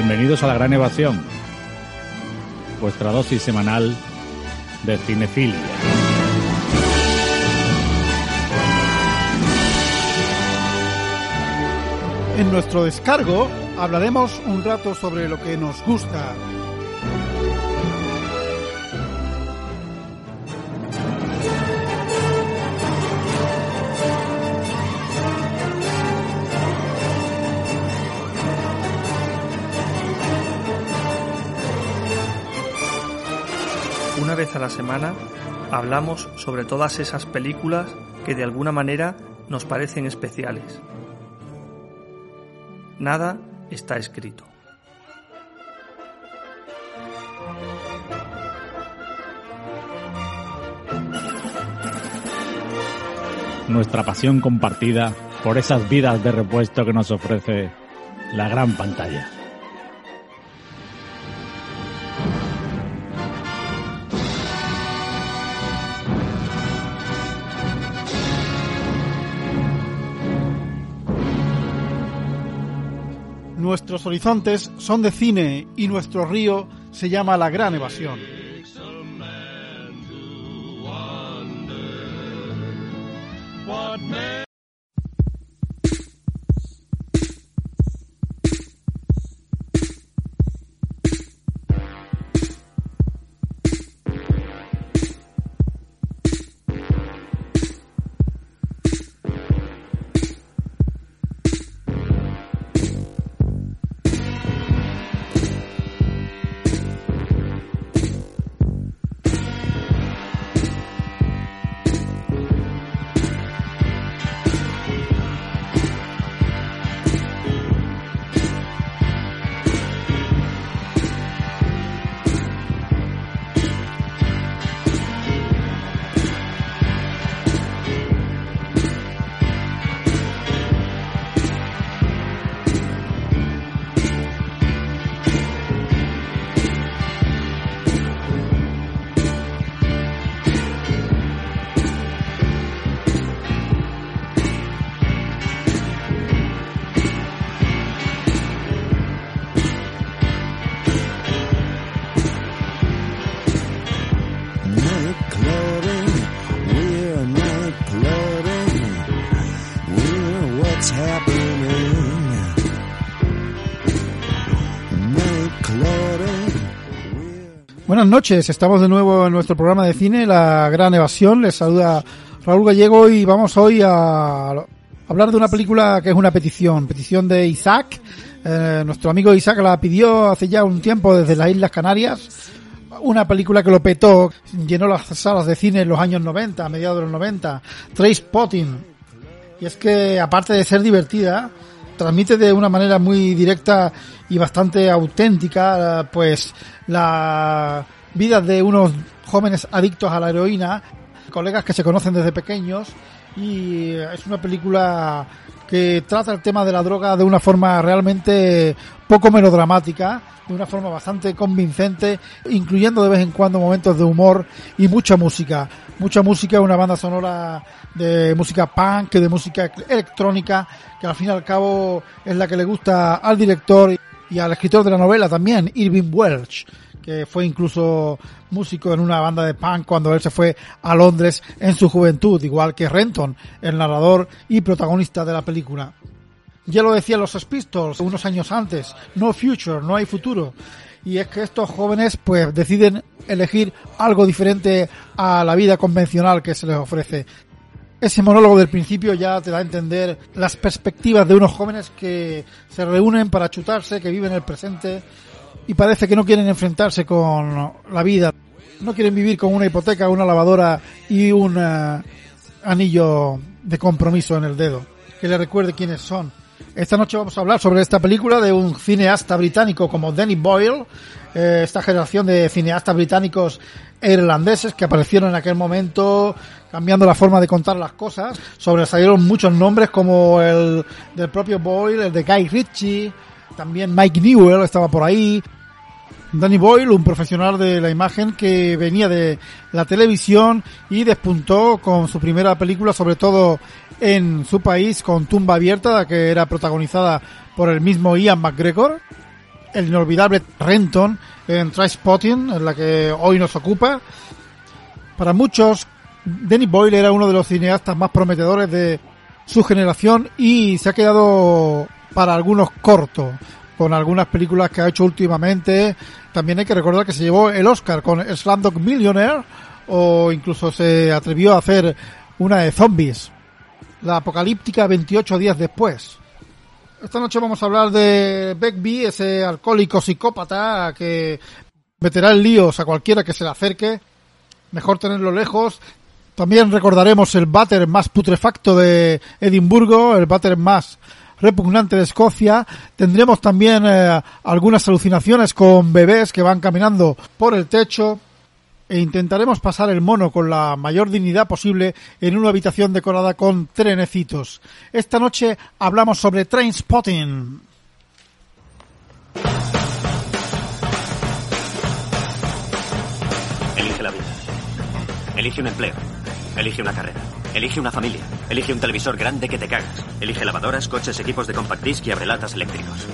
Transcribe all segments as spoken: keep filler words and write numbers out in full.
Bienvenidos a La Gran Evasión, vuestra dosis semanal de cinefilia. En nuestro descargo hablaremos un rato sobre lo que nos gusta. Una vez a la semana hablamos sobre todas esas películas que de alguna manera nos parecen especiales. Nada está escrito. Nuestra pasión compartida por esas vidas de repuesto que nos ofrece la gran pantalla. Nuestros horizontes son de cine y nuestro río se llama La Gran Evasión. Buenas noches, estamos de nuevo en nuestro programa de cine, La Gran Evasión. Les saluda Raúl Gallego y vamos hoy a hablar de una película que es una petición, petición de Isaac. Eh, nuestro amigo Isaac la pidió hace ya un tiempo desde las Islas Canarias. Una película que lo petó, llenó las salas de cine en los años noventa, a mediados de los noventa, Trainspotting. Y es que, aparte de ser divertida, transmite de una manera muy directa y bastante auténtica, pues, la vida de unos jóvenes adictos a la heroína, colegas que se conocen desde pequeños, y es una película que trata el tema de la droga de una forma realmente poco melodramática, de una forma bastante convincente, incluyendo de vez en cuando momentos de humor y mucha música. Mucha música, una banda sonora de música punk, de música electrónica, que al fin y al cabo es la que le gusta al director y al escritor de la novela también, Irving Welsh, que fue incluso músico en una banda de punk cuando él se fue a Londres en su juventud, igual que Renton, el narrador y protagonista de la película. Ya lo decían los Sex Pistols unos años antes, no future, no hay futuro. Y es que estos jóvenes pues deciden elegir algo diferente a la vida convencional que se les ofrece. Ese monólogo del principio ya te da a entender las perspectivas de unos jóvenes que se reúnen para chutarse, que viven el presente y parece que no quieren enfrentarse con la vida. No quieren vivir con una hipoteca, una lavadora y un uh, anillo de compromiso en el dedo que le recuerde quiénes son. Esta noche vamos a hablar sobre esta película de un cineasta británico como Danny Boyle, eh, esta generación de cineastas británicos e irlandeses que aparecieron en aquel momento cambiando la forma de contar las cosas. Sobresalieron muchos nombres como el del propio Boyle, el de Guy Ritchie, también Mike Newell estaba por ahí. Danny Boyle, un profesional de la imagen que venía de la televisión y despuntó con su primera película, sobre todo en su país, con Tumba Abierta, que era protagonizada por el mismo Ian McGregor. el inolvidable Renton en Trainspotting, en la que hoy nos ocupa. Para muchos, Danny Boyle era uno de los cineastas más prometedores de su generación y se ha quedado para algunos corto con algunas películas que ha hecho últimamente. También hay que recordar que se llevó el Oscar con Slumdog Millionaire, o incluso se atrevió a hacer una de zombies, la apocalíptica veintiocho días después. Esta noche vamos a hablar de Begbie, ese alcohólico psicópata que meterá en líos a cualquiera que se le acerque. Mejor tenerlo lejos. También recordaremos el váter más putrefacto de Edimburgo, el váter más repugnante de Escocia. Tendremos también eh, algunas alucinaciones con bebés que van caminando por el techo. E intentaremos pasar el mono con la mayor dignidad posible en una habitación decorada con trenecitos. Esta noche hablamos sobre Trainspotting. Elige la vida. Elige un empleo. Elige una carrera. Elige una familia. Elige un televisor grande que te cagas. Elige lavadoras, coches, equipos de compact disc y abrelatas eléctricos.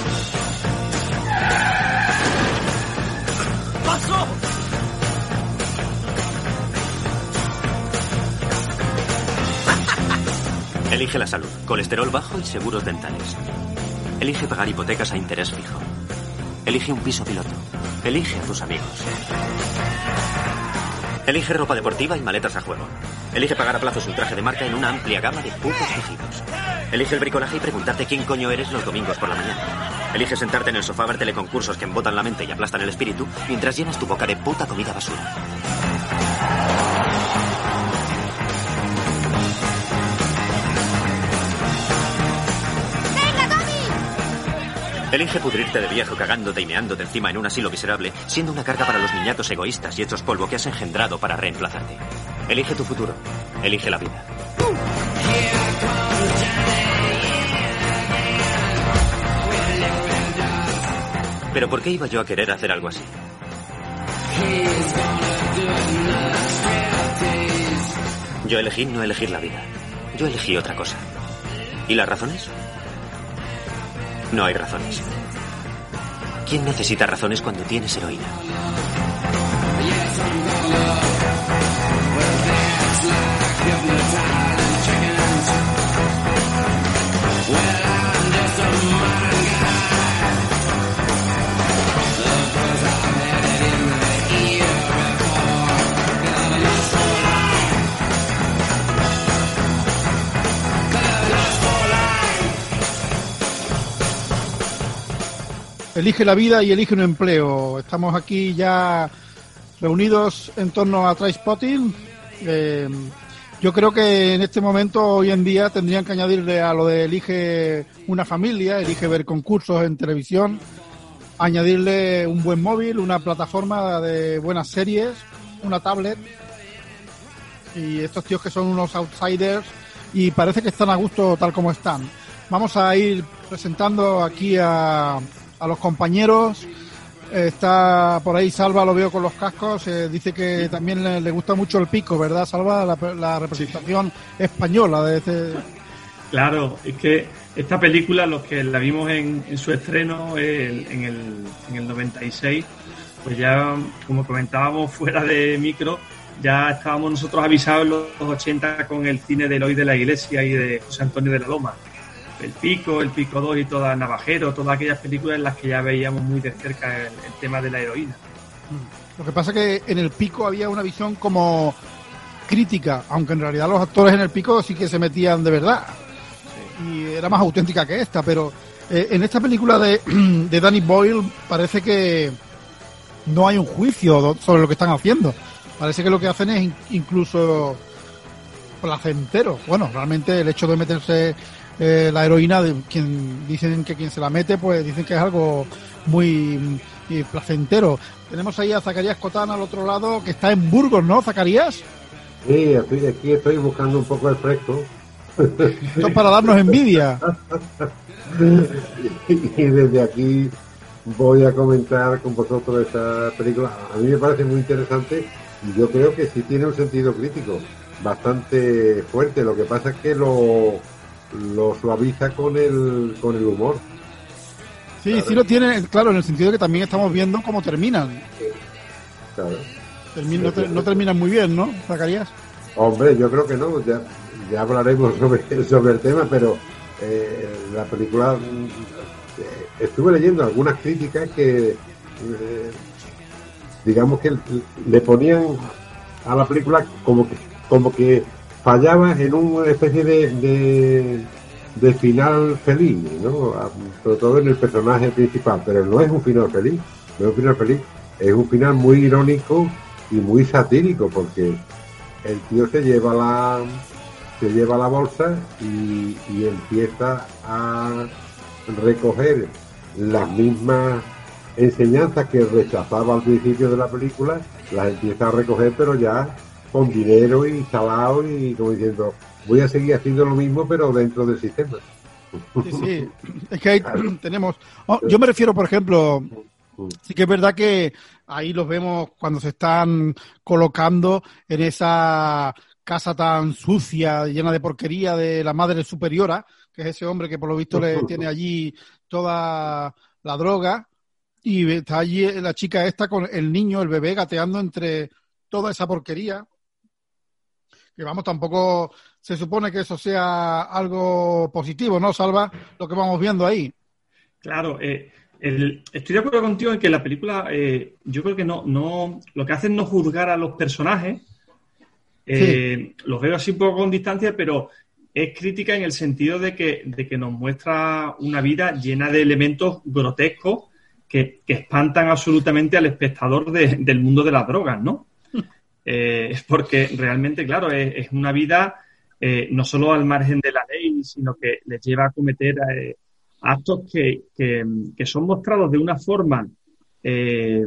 ¡Paso! Elige la salud, colesterol bajo y seguros dentales. Elige pagar hipotecas a interés fijo. Elige un piso piloto. Elige a tus amigos. Elige ropa deportiva y maletas a juego. Elige pagar a plazos un traje de marca en una amplia gama de putos tejidos. Elige el bricolaje y preguntarte quién coño eres los domingos por la mañana. Elige sentarte en el sofá a ver teleconcursos que embotan la mente y aplastan el espíritu mientras llenas tu boca de puta comida basura. Elige pudrirte de viejo cagándote y meándote encima en un asilo miserable, siendo una carga para los niñatos egoístas y hechos polvo que has engendrado para reemplazarte. Elige tu futuro. Elige la vida. ¿Pero por qué iba yo a querer hacer algo así? Yo elegí no elegir la vida. Yo elegí otra cosa. ¿Y las razones? No hay razones. ¿Quién necesita razones cuando tienes heroína? Elige la vida y elige un empleo. Estamos aquí ya reunidos en torno a Trainspotting. Eh, yo creo que en este momento, hoy en día, tendrían que añadirle a lo de elige una familia, elige ver concursos en televisión, añadirle un buen móvil, una plataforma de buenas series, una tablet. Y estos tíos que son unos outsiders y parece que están a gusto tal como están. Vamos a ir presentando aquí a... a los compañeros. Está por ahí Salva, lo veo con los cascos, eh, dice que sí. También le, le gusta mucho el Pico, ¿verdad, Salva? La, la representación sí. española de este... Claro, es que esta película, los que la vimos en, en su estreno el, en, el, en el noventa y seis, pues ya, como comentábamos fuera de micro, ya estábamos nosotros avisados en los ochenta con el cine de Eloy de la Iglesia y de José Antonio de la Loma. El Pico, el Pico dos y todas Navajero, todas aquellas películas en las que ya veíamos muy de cerca el, el tema de la heroína. Lo que pasa es que en el Pico había una visión como crítica, aunque en realidad los actores en el Pico sí que se metían de verdad. Sí. Y era más auténtica que esta, pero eh, en esta película de, de Danny Boyle parece que no hay un juicio sobre lo que están haciendo. Parece que lo que hacen es incluso placentero. Bueno, realmente el hecho de meterse Eh, la heroína, de quien dicen que quien se la mete, pues dicen que es algo muy y placentero. Tenemos ahí a Zacarías Cotán al otro lado, que está en Burgos, ¿no, Zacarías? Sí, estoy aquí, estoy buscando un poco el fresco. Esto es para darnos envidia. Y desde aquí voy a comentar con vosotros esta película. A mí me parece muy interesante y yo creo que sí tiene un sentido crítico bastante fuerte. Lo que pasa es que lo lo suaviza con el con el humor. Sí, claro. sí lo tiene, claro, en el sentido de que también estamos viendo cómo terminan. Sí, claro. Termin- no, ter- no terminan muy bien, ¿no, Zacarías? Hombre, yo creo que no, ya, ya hablaremos sobre, sobre el tema, pero eh, la película, eh, estuve leyendo algunas críticas que, eh, digamos que le ponían a la película como que, como que fallaba en una especie de, de, de final feliz, ¿no? Sobre todo en el personaje principal, pero no es un final feliz, no es un final feliz, es un final muy irónico y muy satírico, porque el tío se lleva la se lleva la bolsa y, y empieza a recoger las mismas enseñanzas que rechazaba al principio de la película, las empieza a recoger, pero ya con dinero y salado y como diciendo, voy a seguir haciendo lo mismo, pero dentro del sistema. Sí, sí, es que ahí tenemos... Oh, yo me refiero, por ejemplo, sí que es verdad que ahí los vemos cuando se están colocando en esa casa tan sucia, llena de porquería de la madre superiora, que es ese hombre que por lo visto le tiene allí toda la droga, y está allí la chica esta con el niño, el bebé, gateando entre toda esa porquería. Que vamos, tampoco se supone que eso sea algo positivo, ¿no, Salva? Lo que vamos viendo ahí. Claro, eh, el, estoy de acuerdo contigo en que la película, eh, yo creo que no, no, lo que hace es no juzgar a los personajes. Eh, sí. Los veo así un poco con distancia, pero es crítica en el sentido de que, de que nos muestra una vida llena de elementos grotescos que, que espantan absolutamente al espectador de, del mundo de las drogas, ¿no? Eh, es porque realmente, claro, es, es una vida eh, no solo al margen de la ley, sino que les lleva a cometer eh, actos que, que, que son mostrados de una forma eh,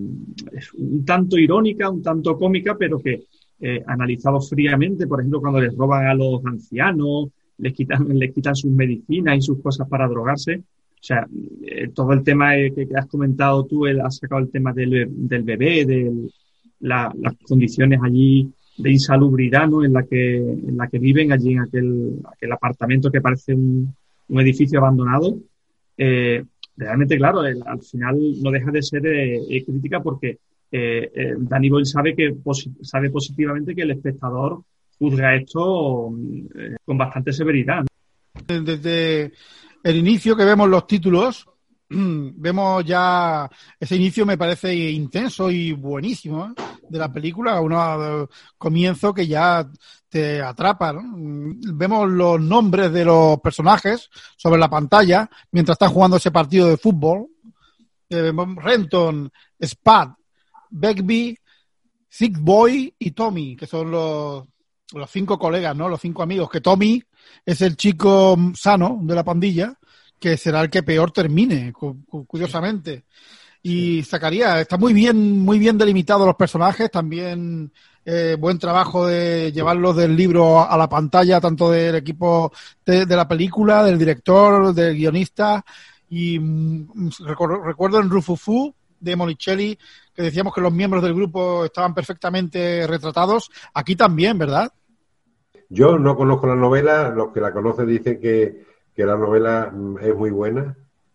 un tanto irónica, un tanto cómica, pero que eh, analizados fríamente, por ejemplo, cuando les roban a los ancianos, les quitan, les quitan sus medicinas y sus cosas para drogarse. O sea, eh, todo el tema que, que has comentado tú, él has sacado el tema del, del bebé, del La, las condiciones allí de insalubridad, ¿no? en la que en la que viven allí en aquel, aquel apartamento que parece un, un edificio abandonado. Eh, realmente, claro, el, al final no deja de ser eh, crítica porque eh, eh, Danny Boyle sabe que posi- sabe positivamente que el espectador juzga esto eh, con bastante severidad, ¿no? Desde el inicio que vemos los títulos, vemos ya ese inicio, me parece intenso y buenísimo, ¿eh? De la película, un comienzo que ya te atrapa, ¿no? Vemos los nombres de los personajes sobre la pantalla mientras están jugando ese partido de fútbol. Eh, Renton, Spad, Begbie, Sick Boy y Tommy, que son los, los cinco colegas, ¿no? Los cinco amigos, que Tommy es el chico sano de la pandilla, que será el que peor termine, cu- cu- curiosamente. Y Zacarías, está muy bien, muy bien delimitados los personajes, también eh, buen trabajo de llevarlos del libro a la pantalla, tanto del equipo de, de la película, del director, del guionista, y mm, recuerdo, recuerdo en Rufufu de Monicelli que decíamos que los miembros del grupo estaban perfectamente retratados, aquí también, ¿verdad? Yo no conozco la novela, los que la conocen dicen que, que la novela es muy buena.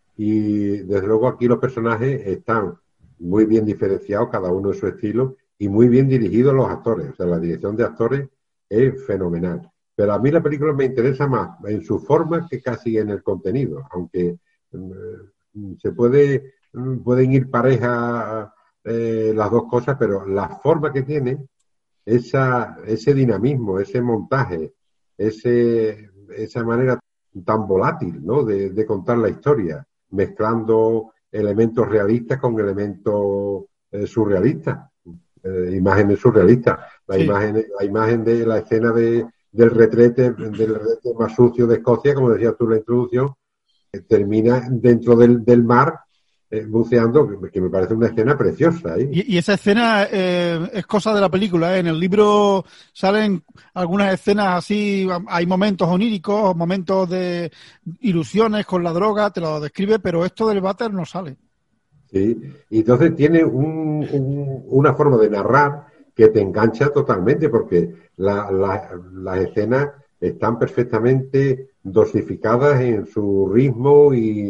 Y desde luego aquí los personajes están muy bien diferenciados, cada uno en su estilo, y muy bien dirigidos los actores. O sea, la dirección de actores es fenomenal. Pero a mí la película me interesa más en su forma que casi en el contenido. Aunque eh, se puede pueden ir pareja eh, las dos cosas, pero la forma que tiene, esa ese dinamismo, ese montaje, ese esa manera tan volátil, ¿no? de, de contar la historia, mezclando elementos realistas con elementos eh, surrealistas, eh, imágenes surrealistas. La, sí. imagen, la imagen de la escena de, del retrete, del retrete más sucio de Escocia, como decías tú en la introducción, eh, termina dentro del, del mar, eh, buceando, que, que me parece una escena preciosa. ¿eh? Y, y esa escena eh, es cosa de la película, ¿eh? En el libro salen algunas escenas así, hay momentos oníricos, momentos de ilusiones con la droga, te lo describe, pero esto del váter no sale. Sí, y entonces tiene un, un, una forma de narrar que te engancha totalmente, porque la, la, las escenas están perfectamente dosificadas en su ritmo y,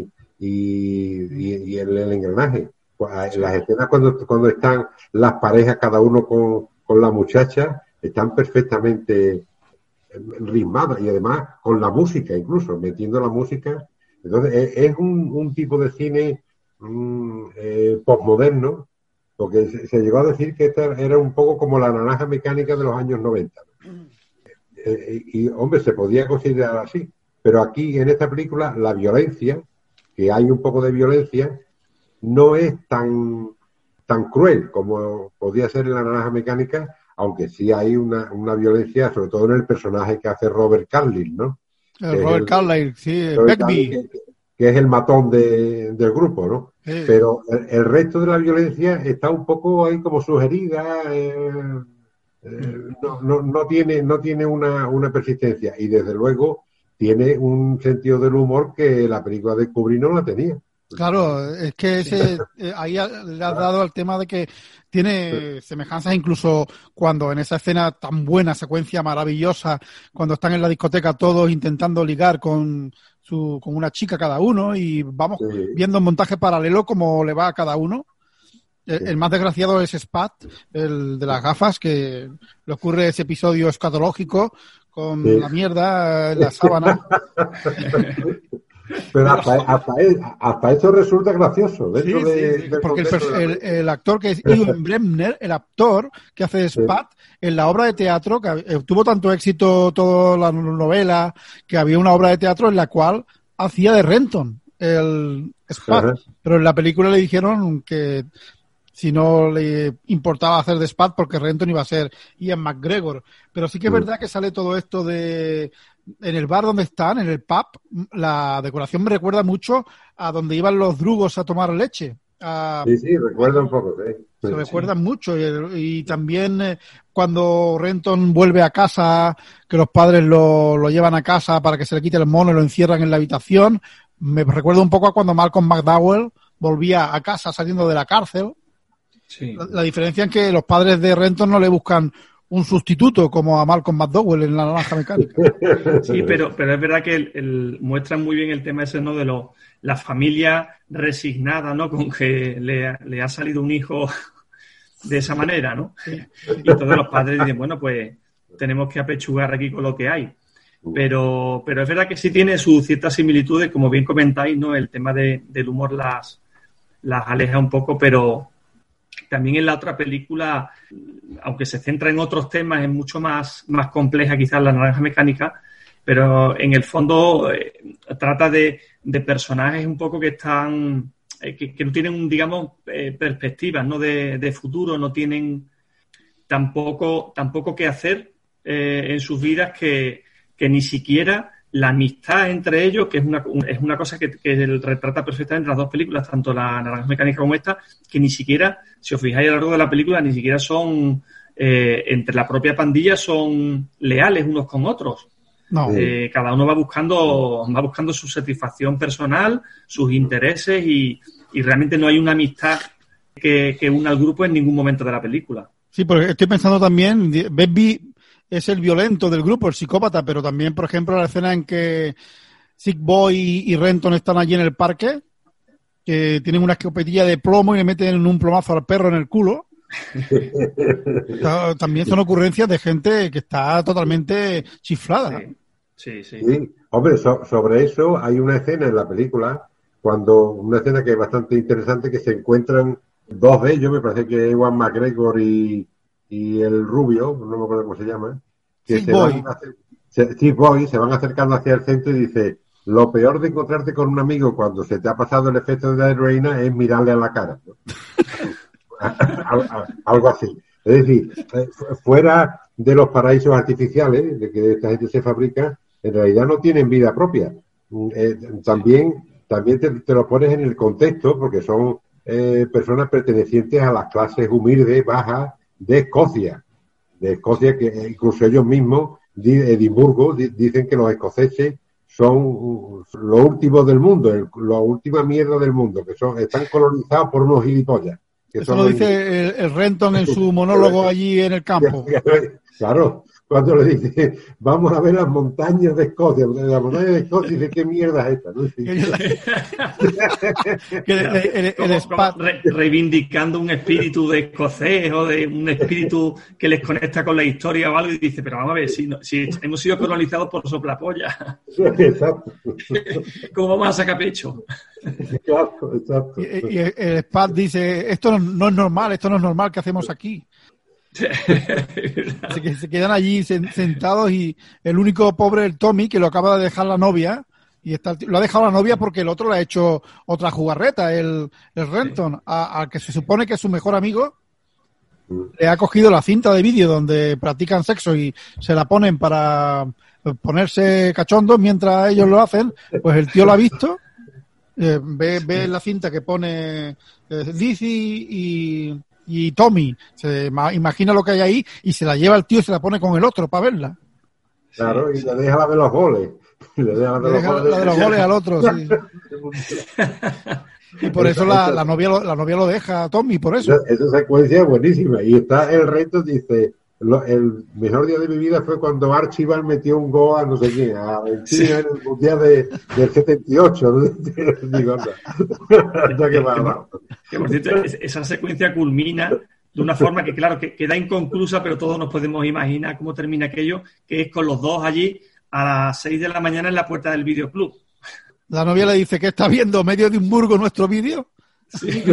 y, y, y el, el engranaje. Pues, las escenas cuando, cuando están las parejas, cada uno con, con la muchacha, están perfectamente ritmadas y además con la música, incluso metiendo la música. Entonces es, es un, un tipo de cine mm, eh, postmoderno, porque se, se llegó a decir que esta era un poco como la Naranja Mecánica de los años noventa. Eh, y, hombre, se podía considerar así. Pero aquí, en esta película, la violencia, que hay un poco de violencia, no es tan, tan cruel como podía ser en la Naranja Mecánica, aunque sí hay una, una violencia, sobre todo en el personaje que hace Robert Carlyle, ¿no? El Robert el, Carlyle, sí, Begbie. Que, que es el matón de, del grupo, ¿no? Sí. Pero el, el resto de la violencia está un poco ahí como sugerida, eh, eh, no, no, no tiene, no tiene una, una persistencia, y desde luego tiene un sentido del humor que la película de Kubrick no la tenía. Claro, es que ese, eh, ahí le has dado al tema de que tiene semejanzas incluso cuando en esa escena tan buena, secuencia maravillosa, cuando están en la discoteca todos intentando ligar con su con una chica cada uno y vamos sí. viendo un montaje paralelo como le va a cada uno. El, sí. el más desgraciado es Spat, el de las gafas, que le ocurre ese episodio escatológico con sí. la mierda en la sábana. Pero hasta, hasta, hasta eso resulta gracioso. Dentro sí, de, sí, sí. Porque el, el, el actor que es Ewan Bremner, el actor que hace Spat, sí. en la obra de teatro, que tuvo tanto éxito toda la novela, que había una obra de teatro en la cual hacía de Renton, el Spat. Uh-huh. Pero en la película le dijeron que si no le importaba hacer de Spat porque Renton iba a ser Ian McGregor. Pero sí que es sí. verdad que sale todo esto de... En el bar donde están, en el pub, la decoración me recuerda mucho a donde iban los drugos a tomar leche. A... Sí, sí, recuerda un poco, sí. Se sí. recuerdan mucho. Y, y también eh, cuando Renton vuelve a casa, que los padres lo, lo llevan a casa para que se le quite el mono y lo encierran en la habitación, me recuerda un poco a cuando Malcolm McDowell volvía a casa saliendo de la cárcel. Sí. La, la diferencia es que los padres de Renton no le buscan un sustituto como a Malcolm McDowell en la Naranja Mecánica. Sí, pero, pero es verdad que el, el, muestran muy bien el tema ese, ¿no? De lo, la familia resignada, ¿no? Con que le, le ha salido un hijo de esa manera, ¿no? Y todos los padres dicen, bueno, pues tenemos que apechugar aquí con lo que hay. Pero, pero es verdad que sí tiene sus ciertas similitudes, como bien comentáis, ¿no? El tema de, del humor las, las aleja un poco, pero también en la otra película, aunque se centra en otros temas, es mucho más, más compleja quizás la Naranja Mecánica, pero en el fondo eh, trata de, de personajes un poco que están, eh, que, que no tienen, digamos, eh, perspectivas, ¿no? de, de futuro, no tienen tampoco, tampoco qué hacer eh, en sus vidas, que, que ni siquiera la amistad entre ellos, que es una, es una cosa que, que retrata perfectamente las dos películas, tanto la Naranja Mecánica como esta, que ni siquiera, si os fijáis a lo largo de la película, ni siquiera son, eh, entre la propia pandilla, son leales unos con otros. No. Eh, cada uno va buscando, va buscando su satisfacción personal, sus intereses, y, y realmente no hay una amistad que, que una al grupo en ningún momento de la película. Sí, porque estoy pensando también, Begbie es el violento del grupo, el psicópata, pero también, por ejemplo, la escena en que Sick Boy y, y Renton están allí en el parque, que tienen una escopetilla de plomo y le meten un plomazo al perro en el culo. También son ocurrencias de gente que está totalmente chiflada. Sí, sí. sí. sí. Hombre, so, sobre eso hay una escena en la película, cuando una escena que es bastante interesante, que se encuentran dos de ellos, me parece que Ewan McGregor y y el rubio, no me acuerdo cómo se llama, que se van, se, Steve Boy, se van acercando hacia el centro y dice, lo peor de encontrarte con un amigo cuando se te ha pasado el efecto de la heroína es mirarle a la cara, ¿no? Algo así. Es decir, fuera de los paraísos artificiales de que esta gente se fabrica, en realidad no tienen vida propia. Eh, también también te, te lo pones en el contexto, porque son eh, personas pertenecientes a las clases humildes, bajas, de Escocia, de Escocia, que incluso ellos mismos, de Edimburgo, di, dicen que los escoceses son lo último del mundo, el, la última mierda del mundo, que son están colonizados por unos gilipollas. Que Eso lo dice el, el Renton en su monólogo allí en el campo. Claro, cuando le dice, vamos a ver las montañas de Escocia, las montañas de Escocia, y dice, ¿qué mierda es esta? ¿No? Sí. que el, el, el, el como, como re, reivindicando un espíritu de escocés o de un espíritu que les conecta con la historia o algo, y dice, pero vamos a ver, si, no, si hemos sido colonizados por soplapolla, exacto. ¿Cómo vamos a sacar pecho? Exacto, exacto. Y, y el Spad dice, esto no, no es normal, esto no es normal, ¿qué hacemos aquí? Así que se quedan allí sentados y el único pobre, el Tommy, que lo acaba de dejar la novia, y está, lo ha dejado la novia porque el otro le ha hecho otra jugarreta, el, el Renton, al que se supone que es su mejor amigo, le ha cogido la cinta de vídeo donde practican sexo y se la ponen para ponerse cachondos mientras ellos lo hacen, pues el tío lo ha visto, eh, ve, ve la cinta que pone eh, Dizzy y... y Tommy se imagina lo que hay ahí y se la lleva el tío y se la pone con el otro para verla. Claro, y le deja la de los goles. Le deja la de, le los, deja goles. La de los goles al otro, sí. Y por eso la, la novia lo, la novia lo deja a Tommy, por eso. Esa, esa secuencia es buenísima. Y está el reto, dice, lo, el mejor día de mi vida fue cuando Archibald metió un gol a no sé quién, a Argentina sí. en el Mundial de, del setenta y ocho. Digo, anda, que va, que por cierto, esa secuencia culmina de una forma que, claro, que queda inconclusa, pero todos nos podemos imaginar cómo termina aquello, que es con los dos allí a las seis de la mañana en la puerta del videoclub. La novia le dice, ¿qué está viendo? ¿Medio de un burgo nuestro vídeo? Sí.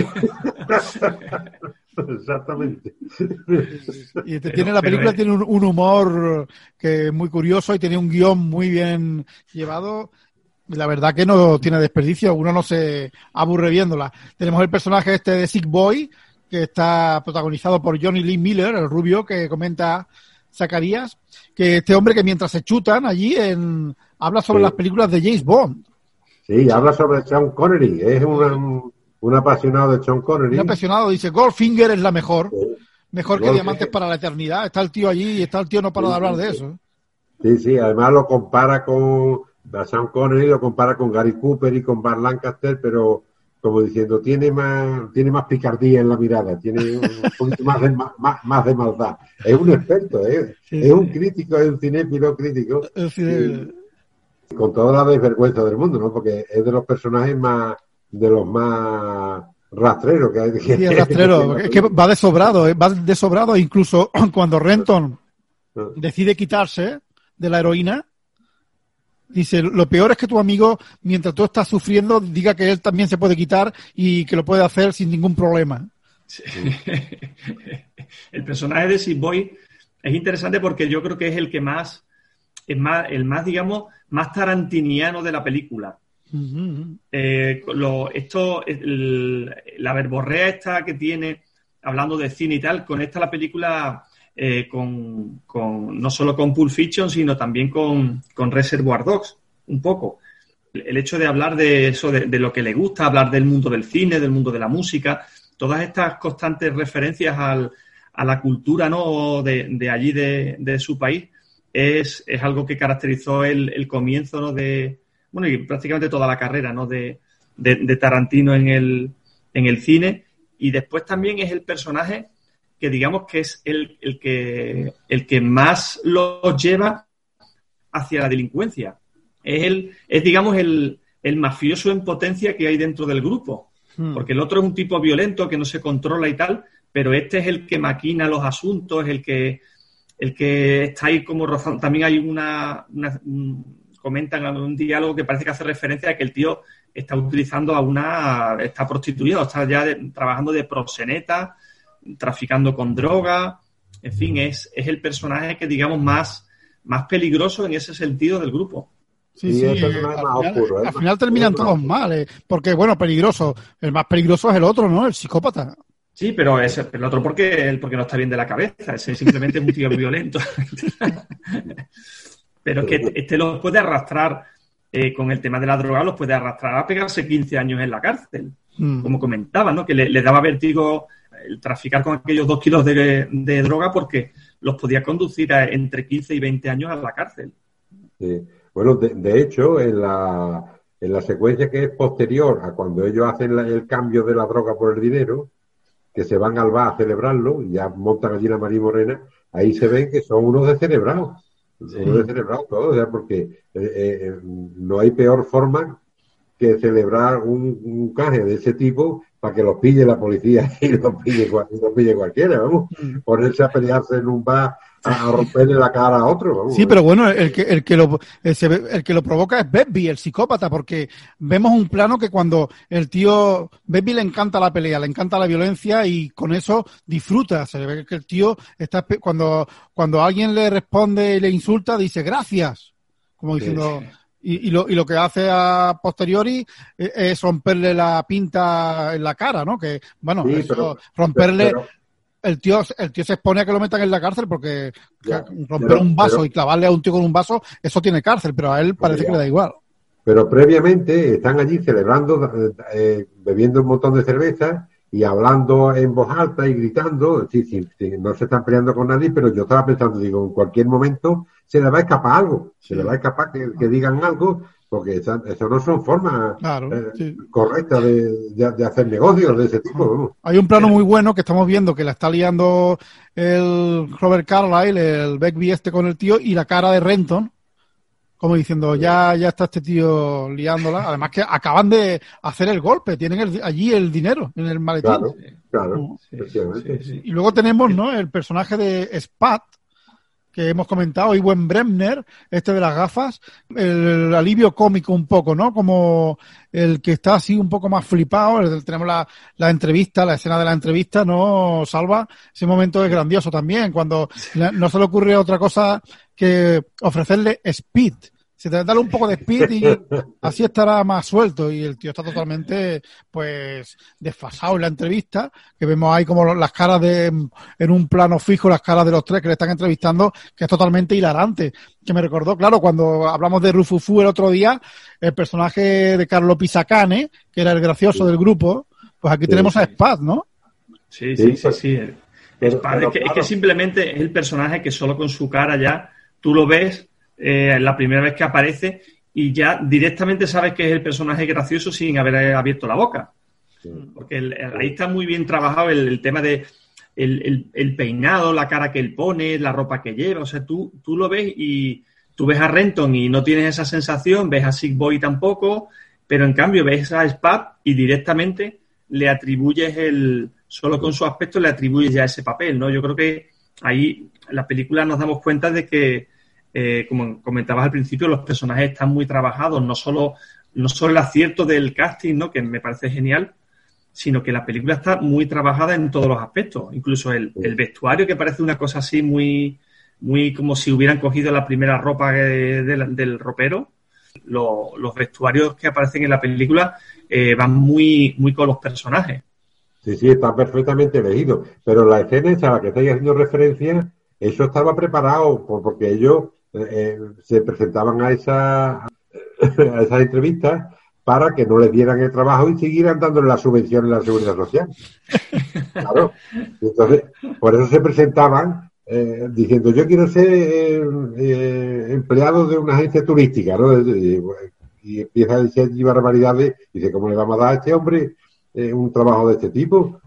Exactamente. Y te, tiene la película tiene un, un humor que es muy curioso y tiene un guión muy bien llevado. La verdad que no tiene desperdicio, uno no se aburre viéndola. Tenemos el personaje este de Sick Boy, que está protagonizado por Johnny Lee Miller, el rubio que comenta Zacarías, que este hombre que mientras se chutan allí en, habla sobre sí. las películas de James Bond. Sí, habla sobre Sean Connery, es una, un, un apasionado de Sean Connery. Un apasionado, dice, Goldfinger es la mejor, sí. mejor que Diamantes para la Eternidad. Está el tío allí y está el tío no para sí, de hablar de eso. Sí, sí, además lo compara con a Sean Connery, lo compara con Gary Cooper y con Burt Lancaster, pero como diciendo, tiene más tiene más picardía en la mirada, tiene un poquito más de, más, más de maldad. Es un experto, ¿eh? Sí, es sí. un crítico, es un cinéfilo crítico. Sí. Y, con toda la desvergüenza del mundo, ¿no? Porque es de los personajes más, de los más rastreros que hay. Sí, el rastrero, es que va de sobrado, ¿eh? va de sobrado, incluso cuando Renton decide quitarse de la heroína, dice, lo peor es que tu amigo, mientras tú estás sufriendo, diga que él también se puede quitar y que lo puede hacer sin ningún problema. Sí. El personaje de Sick Boy es interesante porque yo creo que es el que más, es más, el más, digamos, más tarantiniano de la película. Uh-huh. Eh, lo, esto, el, la verborrea esta que tiene, hablando de cine y tal, conecta la película eh, con, con, no solo con Pulp Fiction, sino también con, con Reservoir Dogs, un poco. El, el hecho de hablar de eso, de, de lo que le gusta, hablar del mundo del cine, del mundo de la música, todas estas constantes referencias al, a la cultura, ¿no?, de, de allí, de, de su país, es, es algo que caracterizó el, el comienzo, ¿no?, de, bueno, y prácticamente toda la carrera, ¿no?, de, de, de Tarantino en el, en el cine. Y después también es el personaje que digamos que es el, el que el que más lo lleva hacia la delincuencia. Es el, es digamos el, el mafioso en potencia que hay dentro del grupo. Hmm. Porque el otro es un tipo violento que no se controla y tal, pero este es el que maquina los asuntos, el que el que está ahí como rozando. También hay una, una comentan un diálogo que parece que hace referencia a que el tío está utilizando a una, está prostituido, está ya de, trabajando de proxeneta, traficando con droga, en fin, es, es el personaje que digamos más, más peligroso en ese sentido del grupo. Sí, sí, sí, al, final, oscuro, ¿eh? Al final terminan todos mal, ¿eh? Porque bueno, peligroso, el más peligroso es el otro, ¿no? El psicópata. Sí, pero es el otro porque, porque no está bien de la cabeza, ese simplemente es un tío violento. Pero es que este los puede arrastrar, eh, con el tema de la droga, los puede arrastrar a pegarse quince años en la cárcel, mm. como comentaba, ¿no? Que le, le daba vértigo el traficar con aquellos dos kilos de, de droga porque los podía conducir a entre quince y veinte años a la cárcel. Sí. Bueno, de, de hecho, en la, en la secuencia que es posterior a cuando ellos hacen la, el cambio de la droga por el dinero, que se van al bar a celebrarlo y ya montan allí la María Morena, ahí se ven que son unos descerebrados, sí. unos descerebrados todos, o sea, porque eh, eh, no hay peor forma que celebrar un, un caje de ese tipo para que los pille la policía y los pille, y los pille cualquiera, vamos, ponerse a pelearse en un bar a, a romperle la cara a otro, vamos. Sí, pero bueno, el que el que lo el, el que lo provoca es Begbie, el psicópata, porque vemos un plano que cuando el tío Begbie le encanta la pelea, le encanta la violencia y con eso disfruta. Se ve que el tío está cuando cuando alguien le responde y le insulta dice gracias, como diciendo. Sí, sí. Y, y, lo, y lo que hace a posteriori es, es romperle la pinta en la cara, ¿no? Que, bueno, sí, eso, pero, romperle... Pero, el tío el tío se expone a que lo metan en la cárcel porque ya, romper pero, un vaso pero, y clavarle a un tío con un vaso, eso tiene cárcel, pero a él parece ya. que le da igual. Pero previamente están allí celebrando, eh, bebiendo un montón de cerveza y hablando en voz alta y gritando. Sí, sí, sí, no se están peleando con nadie, pero yo estaba pensando, digo, en cualquier momento se le va a escapar algo, se sí. le va a escapar que, que digan algo, porque eso, eso no son formas claro, eh, sí. correctas de, de, de hacer negocios de ese tipo. ¿no? Hay un plano muy bueno que estamos viendo que la está liando el Robert Carlyle, el Begbie este con el tío, y la cara de Renton, como diciendo, ya ya está este tío liándola. Además que acaban de hacer el golpe, tienen el, allí el dinero en el maletín. Claro, claro. Sí, sí, sí. Y luego tenemos, ¿no?, el personaje de Spat, que hemos comentado, Ewen Bremner, este de las gafas, el alivio cómico un poco, ¿no? Como el que está así un poco más flipado. Tenemos la, la entrevista, la escena de la entrevista, ¿no, Salva? Ese momento es grandioso también, cuando no se le ocurre otra cosa que ofrecerle speed. Se te da un poco de speed y así estará más suelto. Y el tío está totalmente, pues, desfasado en la entrevista, que vemos ahí como las caras de, en un plano fijo, las caras de los tres que le están entrevistando, que es totalmente hilarante. Que me recordó, claro, cuando hablamos de Rufufu el otro día, el personaje de Carlo Pisacane, que era el gracioso del grupo, pues aquí sí, tenemos sí. a Spad, ¿no? Sí, sí, sí, sí. Spad, es, que, claro. es que simplemente es el personaje que solo con su cara ya tú lo ves eh, la primera vez que aparece y ya directamente sabes que es el personaje gracioso sin haber abierto la boca. Sí. Porque el, el, ahí está muy bien trabajado el, el tema de el, el, el peinado, la cara que él pone, la ropa que lleva. O sea, tú, tú lo ves y tú ves a Renton y no tienes esa sensación, ves a Sick Boy tampoco, pero en cambio ves a Spad y directamente le atribuyes el... Solo con su aspecto le atribuyes ya ese papel, ¿no? Yo creo que ahí en la película nos damos cuenta de que Eh, como comentabas al principio, los personajes están muy trabajados, no solo, no solo el acierto del casting, ¿no?, que me parece genial, sino que la película está muy trabajada en todos los aspectos, incluso el, el vestuario, que parece una cosa así muy, muy como si hubieran cogido la primera ropa de, de, del ropero. Lo, los vestuarios que aparecen en la película eh, van muy, muy con los personajes. Sí, sí, está perfectamente elegido, pero la escena esa a la que estáis haciendo referencia, eso estaba preparado porque ellos Eh, se presentaban a esa a esas entrevistas para que no les dieran el trabajo y siguieran dándole la subvención en la seguridad social. Claro. Entonces, por eso se presentaban eh, diciendo, yo quiero ser eh, eh, empleado de una agencia turística, ¿no? Y, y empieza a decir barbaridades y dice, ¿cómo le vamos a dar a este hombre eh, un trabajo de este tipo?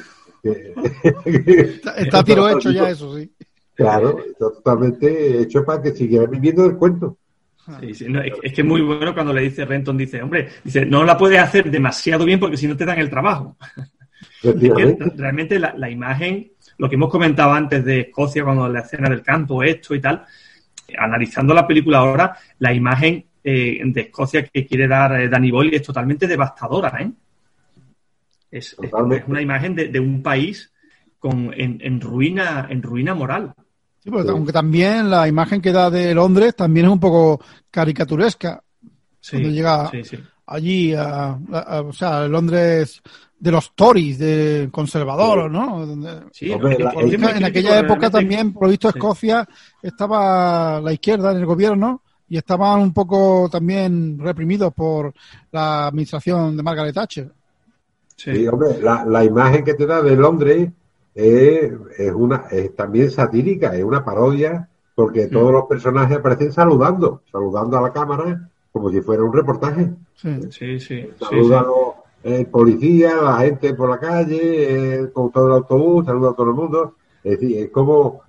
está, está tiro hecho ya eso, sí. Claro, está totalmente hecho para que siguiera viviendo del cuento. Sí, sí, no, es, es que es muy bueno cuando le dice Renton, dice, hombre, dice, no la puedes hacer demasiado bien porque si no te dan el trabajo. Es que realmente la, la imagen, lo que hemos comentado antes de Escocia, cuando la escena del canto, esto y tal, analizando la película ahora, la imagen eh, de Escocia que quiere dar eh, Danny Boyle es totalmente devastadora, ¿eh? Es, es, es una imagen de, de un país con en, en ruina, en ruina moral. Sí, pero sí. Aunque también la imagen que da de Londres también es un poco caricaturesca. Sí, cuando llega sí, sí. allí, a, a, a, o sea, Londres de los Tories, de conservador, sí. ¿no? Donde, sí, hombre, la, en, en, en aquella época también, por lo visto, Escocia sí. estaba la izquierda en el gobierno y estaban un poco también reprimidos por la administración de Margaret Thatcher. Sí, sí hombre, la, la imagen que te da de Londres Es, es una es también satírica, es una parodia, porque todos mm. los personajes aparecen saludando, saludando a la cámara como si fuera un reportaje. Sí, sí, sí. Saludan sí, los, el policía, la gente por la calle, el conductor del autobús, saluda a todo el mundo. Es decir, es como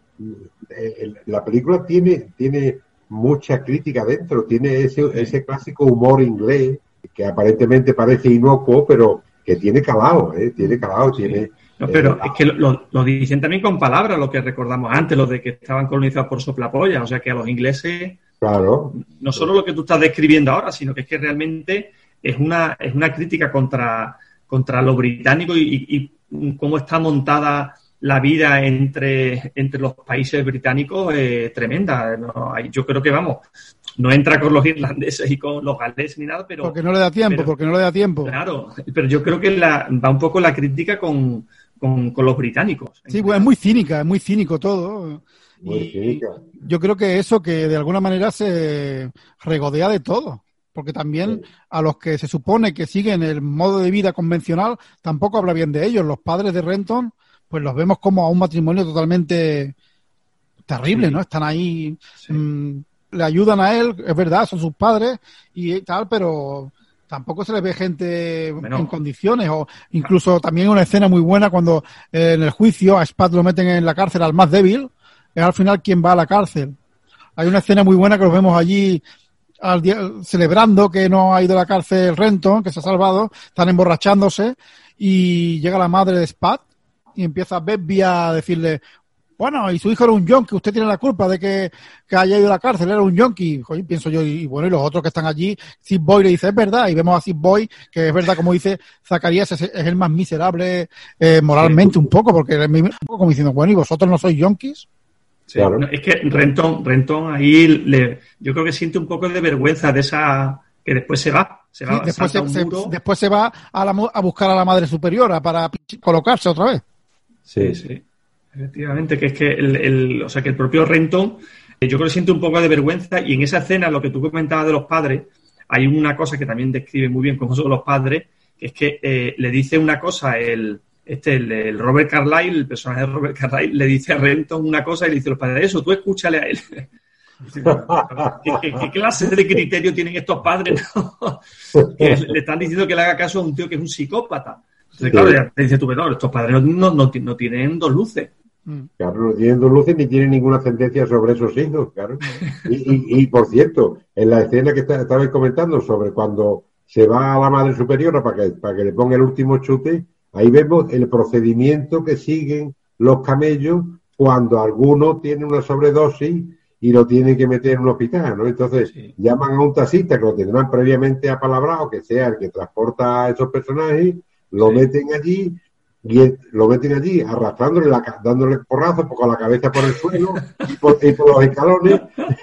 eh, la película tiene tiene mucha crítica dentro, tiene ese ese clásico humor inglés que aparentemente parece inocuo, pero que tiene calado, ¿eh? Tiene calado, sí. tiene... No, pero eh, es que lo, lo dicen también con palabras, lo que recordamos antes, lo de que estaban colonizados por soplapollas, o sea que a los ingleses... Claro. No solo lo que tú estás describiendo ahora, sino que es que realmente es una es una crítica contra, contra lo británico y, y, y cómo está montada la vida entre, entre los países británicos, eh, tremenda. No, hay, yo creo que, vamos, no entra con los irlandeses y con los galeses ni nada, pero... Porque no le da tiempo, pero, porque no le da tiempo. Claro, pero yo creo que la, va un poco la crítica con, con, con los británicos. Sí, pues es muy cínica, es muy cínico todo. Muy y cínica. Yo creo que eso, que de alguna manera se regodea de todo. Porque también sí. A los que se supone que siguen el modo de vida convencional, tampoco habla bien de ellos. Los padres de Renton, pues los vemos como a un matrimonio totalmente terrible, sí. ¿no? Están ahí, sí. mmm, le ayudan a él, es verdad, son sus padres y tal, pero tampoco se les ve gente bueno. en condiciones. O incluso también una escena muy buena cuando eh, en el juicio a Spad lo meten en la cárcel al más débil, es al final quien va a la cárcel. Hay una escena muy buena que los vemos allí al día, celebrando que no ha ido a la cárcel Renton, que se ha salvado, están emborrachándose y llega la madre de Spad y empieza Bebby a decirle, bueno, y su hijo era un yonki, usted tiene la culpa de que, que haya ido a la cárcel, era un yonki. Oye, pienso yo, y bueno, y los otros que están allí, Sid Boy le dice, es verdad, y vemos a Sid Boy, que es verdad, como dice Zacarías, es, es el más miserable eh, moralmente un poco, porque es un poco como diciendo, bueno, ¿y vosotros no sois yonkis? Sí, claro. No, es que Renton, Renton ahí le, yo creo que siente un poco de vergüenza de esa, que después se va, se va, sí, después, se, un se, muro. después se va a, la, a buscar a la madre superiora para colocarse otra vez. Sí, sí, efectivamente, que es que el, el o sea que el propio Renton, eh, yo creo que siente un poco de vergüenza, y en esa escena, lo que tú comentabas de los padres, hay una cosa que también describe muy bien cómo son los padres, que es que eh, le dice una cosa el Este, el, el Robert Carlyle, el personaje de Robert Carlyle, le dice a Renton una cosa y le dice a los padres, eso, tú escúchale a él. ¿Qué, qué, ¿Qué clase de criterio tienen estos padres? ¿No? Que le están diciendo que le haga caso a un tío que es un psicópata. Entonces, claro, ya te dice tu pedor, estos padres no, no, no tienen dos luces. Claro, no tienen dos luces ni tienen ninguna ascendencia sobre esos hijos, claro. Y, y, y por cierto, en la escena que estabais comentando sobre cuando se va a la madre superiora para que, para que le ponga el último chute, ahí vemos el procedimiento que siguen los camellos cuando alguno tiene una sobredosis y lo tienen que meter en un hospital, ¿no? Entonces, sí. llaman a un taxista que lo tendrán previamente apalabrado, que sea el que transporta a esos personajes, lo sí. meten allí, y el, lo meten allí arrastrándole, la, dándole porrazos con la cabeza por el suelo y por, y por los escalones,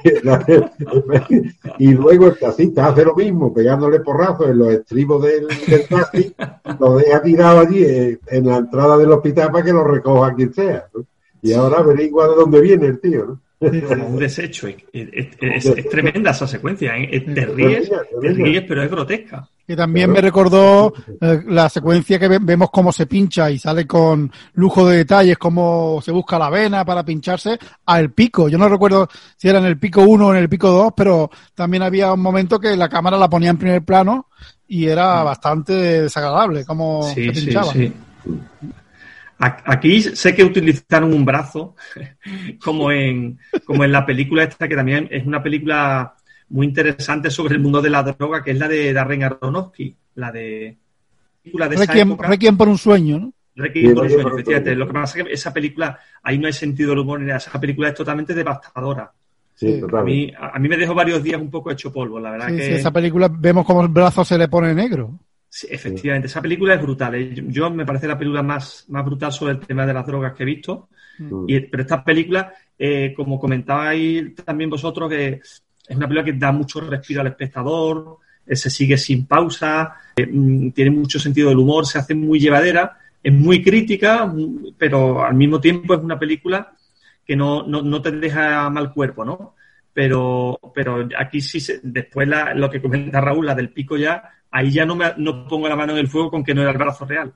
y luego el taxista hace lo mismo, pegándole porrazos en los estribos del, del taxi, lo deja tirado allí en, en la entrada del hospital para que lo recoja quien sea, ¿no? Y ahora averigua de dónde viene el tío, ¿no? Un desecho, es, es, es, es tremenda esa secuencia, ¿eh? Te ríes, te ríes, pero es grotesca. Que también claro. me recordó eh, la secuencia que ve, vemos cómo se pincha y sale con lujo de detalles, cómo se busca la vena para pincharse a El Pico. Yo no recuerdo si era en El Pico uno o en El Pico dos, pero también había un momento que la cámara la ponía en primer plano y era bastante desagradable cómo sí, se pinchaba. Sí, sí. Aquí sé que utilizaron un brazo, como en, como en la película esta, que también es una película muy interesante sobre el mundo de la droga, que es la de Darren Aronofsky, la de... película de Requiem, Requiem por un sueño, ¿no? Requiem por un sueño, efectivamente. Lo que pasa es que esa película, ahí no hay sentido del humor, esa película es totalmente devastadora. Sí, a, mí, a mí me dejó varios días un poco hecho polvo, la verdad sí, que... Sí, esa película vemos como el brazo se le pone negro. Sí, efectivamente, esa película es brutal. ¿eh? Yo me parece la película más, más brutal sobre el tema de las drogas que he visto. Mm. Y, pero esta película, eh, como comentabais también vosotros, que es una película que da mucho respiro al espectador, eh, se sigue sin pausa, eh, tiene mucho sentido del humor, se hace muy llevadera, es muy crítica, pero al mismo tiempo es una película que no, no, no te deja mal cuerpo, ¿no? Pero, pero aquí sí, se, después la, lo que comenta Raúl, la del Pico ya, ahí ya no me no pongo la mano en el fuego con que no era el brazo real.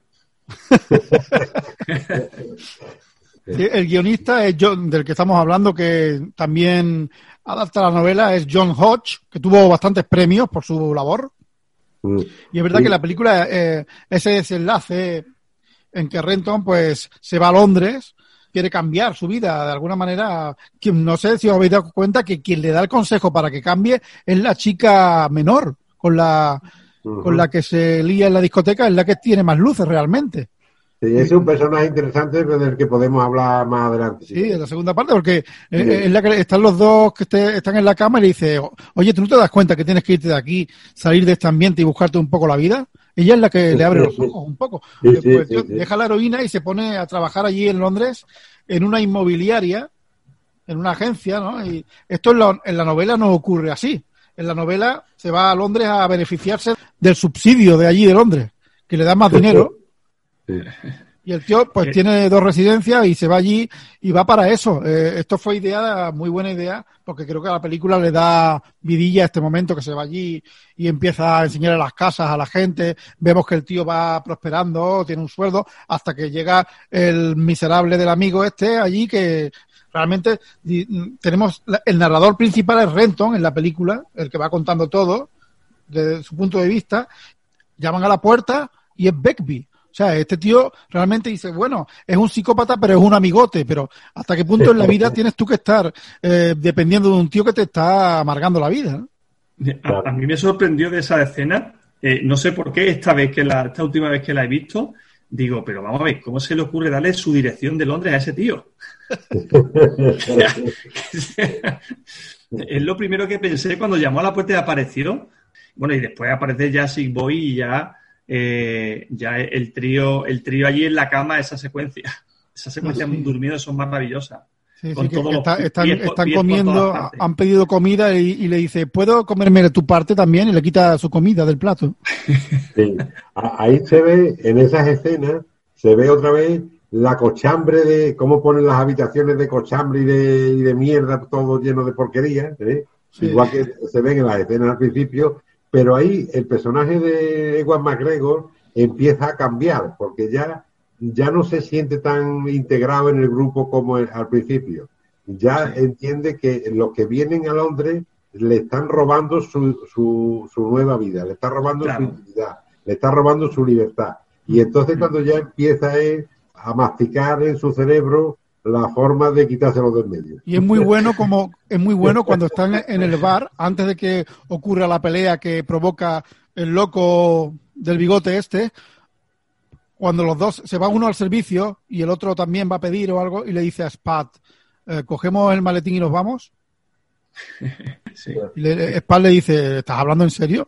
Sí, el guionista es John, del que estamos hablando, que también adapta la novela, es John Hodge, que tuvo bastantes premios por su labor. Mm. Y es verdad Sí. que la película, eh, ese desenlace en que Renton pues se va a Londres, quiere cambiar su vida de alguna manera. Quien- No sé si os habéis dado cuenta que quien le da el consejo para que cambie es la chica menor, con la, Ujú. con la que se lía en la discoteca, es la que tiene más luces realmente. Sí, es un personaje interesante del que podemos hablar más adelante. Sí, en la segunda parte, porque eh, Sí. es la que están los dos que este- están en la cama y le dice, oye, ¿tú no te das cuenta que tienes que irte de aquí, salir de este ambiente y buscarte un poco la vida? Ella es la que le abre los ojos un poco. Sí, Eh, sí, pues, sí, tío, sí. deja la heroína y se pone a trabajar allí en Londres en una inmobiliaria, en una agencia, ¿no? Y esto en la, en la novela no ocurre así. En la novela se va a Londres a beneficiarse del subsidio de allí de Londres, que le dan más dinero. Sí. Y el tío, pues, Sí. tiene dos residencias y se va allí y va para eso. Eh, esto fue idea, muy buena idea, porque creo que a la película le da vidilla a este momento que se va allí y empieza a enseñar a las casas a la gente. Vemos que el tío va prosperando, tiene un sueldo, hasta que llega el miserable del amigo este allí que realmente di- tenemos, la- el narrador principal es Renton en la película, el que va contando todo desde su punto de vista. Llaman a la puerta y es Begbie. O sea, este tío realmente dice, bueno, es un psicópata, pero es un amigote. Pero ¿hasta qué punto en la vida tienes tú que estar eh, dependiendo de un tío que te está amargando la vida, ¿no? A, a mí me sorprendió de esa escena, eh, no sé por qué esta vez que la, esta última vez que la he visto, digo, pero vamos a ver, ¿cómo se le ocurre darle su dirección de Londres a ese tío? Es lo primero que pensé cuando llamó a la puerta y apareció. Bueno, y después aparece ya Sick Boy y ya, eh, ya el trío, el trío allí en la cama, esa secuencia. Esa secuencia Sí, sí. durmiendo son maravillosas. Sí, Con sí, que todos los está- están, pies por- están pies por comiendo, todas partes. han pedido comida y, y le dice, ¿puedo comerme tu parte también? Y le quita su comida del plato. Sí. A- Ahí se ve, en esas escenas, se ve otra vez la cochambre de cómo ponen las habitaciones de cochambre y de, y de mierda, todo lleno de porquería, ¿eh? Sí. Igual que se ven en las escenas al principio, pero ahí el personaje de Ewan McGregor empieza a cambiar, porque ya, ya no se siente tan integrado en el grupo como el- al principio. Ya entiende que los que vienen a Londres le están robando su, su, su nueva vida, le están robando Claro. su identidad, le están robando su libertad. Y entonces cuando ya empieza él a masticar en su cerebro la forma de quitárselo del medio. Y es muy bueno como es muy bueno cuando están en el bar, antes de que ocurra la pelea que provoca el loco del bigote este, cuando los dos se va uno al servicio y el otro también va a pedir o algo y le dice a Spad, eh, cogemos el maletín y nos vamos. Sí. Y le, Spad le dice, ¿estás hablando en serio?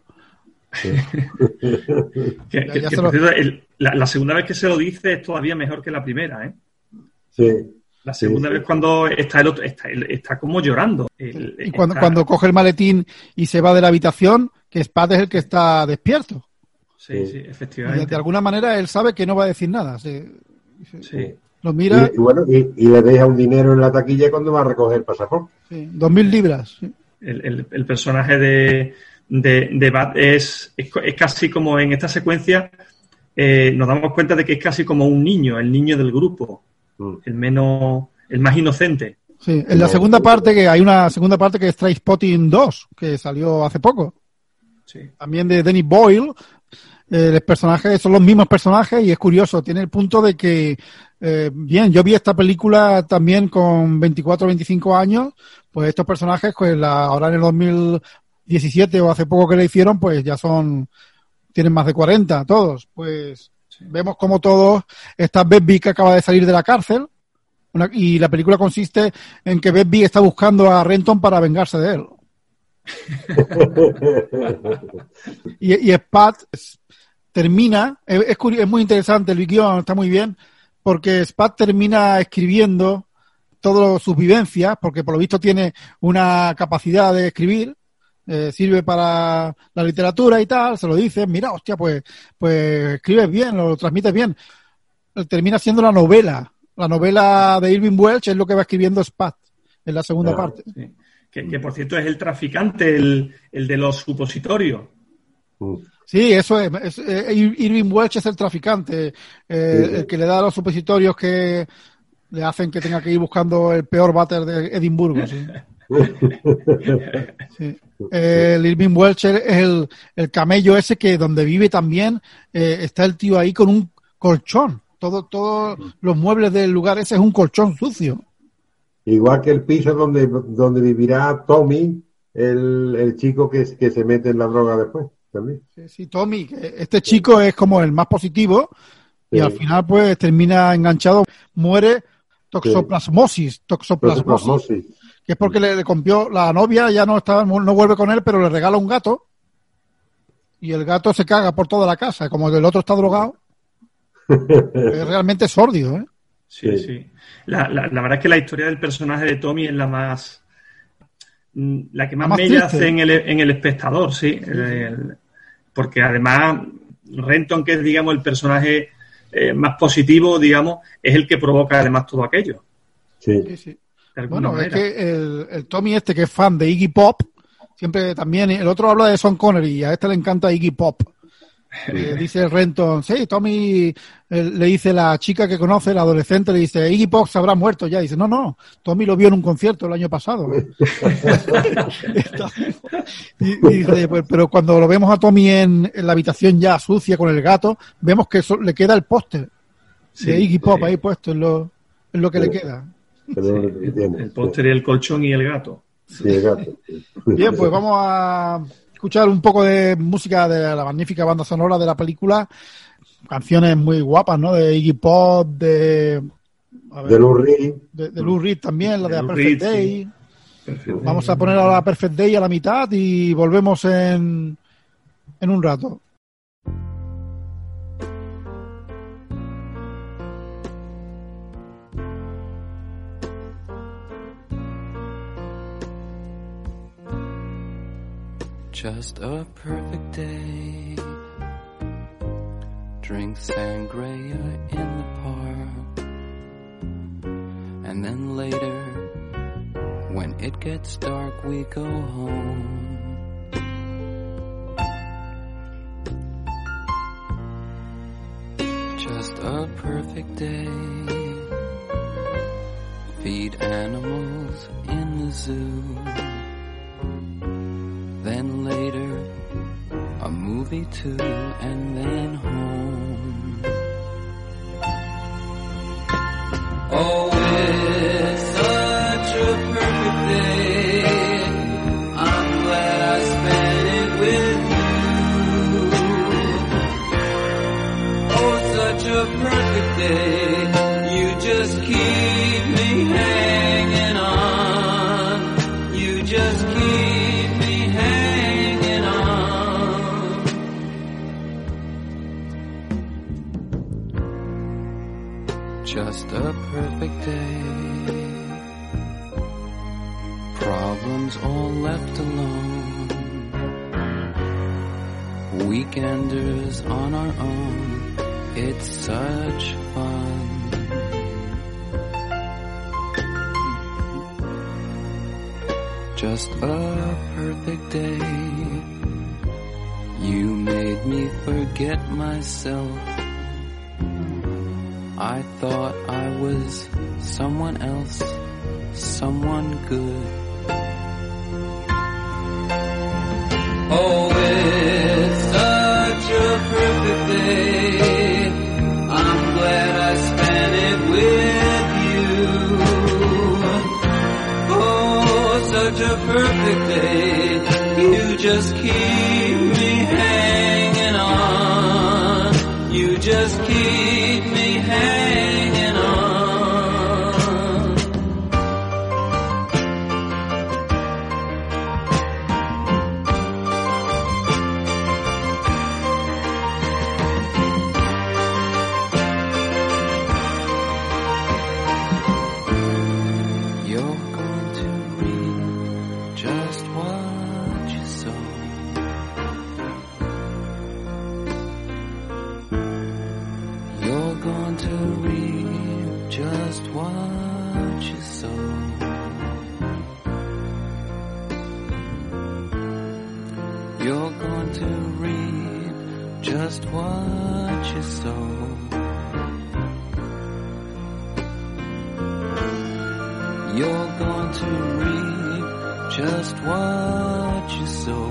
Que, Ya- que- ya que, se por lo- cierto, el- la, la segunda vez que se lo dice es todavía mejor que la primera, ¿eh? Sí. La segunda Sí, sí. vez cuando está el otro, está, él- está como llorando. El- Y cuando, está- cuando coge el maletín y se va de la habitación, que Spad es el que está despierto. Sí, sí, Y de, efectivamente. de alguna manera él sabe que no va a decir nada. Se- Sí. lo mira, Y, y bueno, y, y le deja un dinero en la taquilla cuando va a recoger el pasaporte. sí, dos mil libras. Sí. El, el- el personaje de, de, de Bat es, es, co- es casi como en esta secuencia, eh, nos damos cuenta de que es casi como un niño, el niño del grupo, Mm. el menos, el más inocente. Sí, en la No, segunda no, parte, que hay una segunda parte que es Trainspotting dos, que salió hace poco, Sí. también de Danny Boyle. Eh, los personajes son los mismos personajes y es curioso, tiene el punto de que, eh, bien, yo vi esta película también con veinticuatro o veinticinco años, pues estos personajes, pues la, ahora en el dos mil diecisiete o hace poco que le hicieron, pues ya son, tienen más de cuarenta todos. Pues vemos como todos, está Begbie que acaba de salir de la cárcel, una- y la película consiste en que Begbie está buscando a Renton para vengarse de él. Y, y Spad termina, es, es, curio- es muy interesante, el guión está muy bien, porque Spad termina escribiendo todas sus vivencias, porque por lo visto tiene una capacidad de escribir, eh, sirve para la literatura y tal, se lo dicen, mira, hostia, pues, pues escribes bien, lo transmites bien. Termina siendo la novela, la novela de Irving Welsh es lo que va escribiendo Spad en la segunda Ah. parte. Sí. Que, que, por cierto es el traficante, el, el de los supositorios. Mm. Sí, eso es. es eh, Ir- Irving Welsh es el traficante, eh, Sí, sí. el que le da los supositorios que le hacen que tenga que ir buscando el peor váter de Edimburgo. Sí. Sí. Eh, el Irving Welcher es el, el camello ese que donde vive también eh, está el tío ahí con un colchón. Todo, todos los muebles del lugar ese es un colchón sucio. Igual que el piso donde, donde vivirá Tommy, el, el chico que, que se mete en la droga después también. Sí, sí, Tommy, que este chico es como el más positivo y Sí. al final pues termina enganchado, muere toxoplasmosis, toxoplasmosis, Toxoplasmosis. que es porque le, le compró la novia, ya no está, no vuelve con él, pero le regala un gato y el gato se caga por toda la casa, como el otro está drogado. Es realmente sórdido, ¿eh? Sí, Sí. sí. La, la, la verdad es que la historia del personaje de Tommy es la más... la que más, más mella triste. hace en el, en el espectador, sí. El- el- porque además Renton, que es, digamos, el personaje eh, más positivo, digamos, es el que provoca además todo aquello. Sí. Sí, sí. De alguna Bueno, es manera. que el, el Tommy este que es fan de Iggy Pop, siempre también, el otro habla de Sean Connery y a este le encanta Iggy Pop. Eh, dice Renton, sí, Tommy eh, le dice la chica que conoce, la adolescente, le dice, Iggy Pop se habrá muerto ya. Dice, no, no, Tommy lo vio en un concierto el año pasado. Está- y, y dice, pues, pero cuando lo vemos a Tommy en, en la habitación ya sucia con el gato, vemos que eso, le queda el póster Sí, de Iggy Pop sí. ahí puesto, en lo, en lo que Sí. le queda. Pero lo que tiene. El póster y el colchón y el gato. Sí, el gato. Bien, pues vamos a escuchar un poco de música de la magnífica banda sonora de la película. Canciones muy guapas, ¿no? De Iggy Pop, de... a ver, De Lou Reed. de, de Lou Reed también, la de, De A Lou Perfect Reed, Day. sí. Perfecto. Vamos a poner ahora Perfect Day a la mitad y volvemos en, en un rato. Just a perfect day. Drink sangria in the park. And then later, when it gets dark, we go home. Just a perfect day. Feed animals in the zoo. Then later, a movie too, and then home. Oh, it's such a perfect day. I'm glad I spent it with you. Oh, such a perfect day. You just keep me hanging on. You just keep me hanging on. Just a perfect day. Problems all left alone. Weekenders on our own. It's such fun. Just a perfect day. You made me forget myself. I thought I was someone else, someone good. Oh, it's such a perfect day. I'm glad I spent it with you. Oh, such a perfect day. You just keep me hanging on. You just keep me hanging on. You're going to reap just what you sow. You're going to reap just what you sow. You're going to reap just what you sow. You're going to reap just what you sow.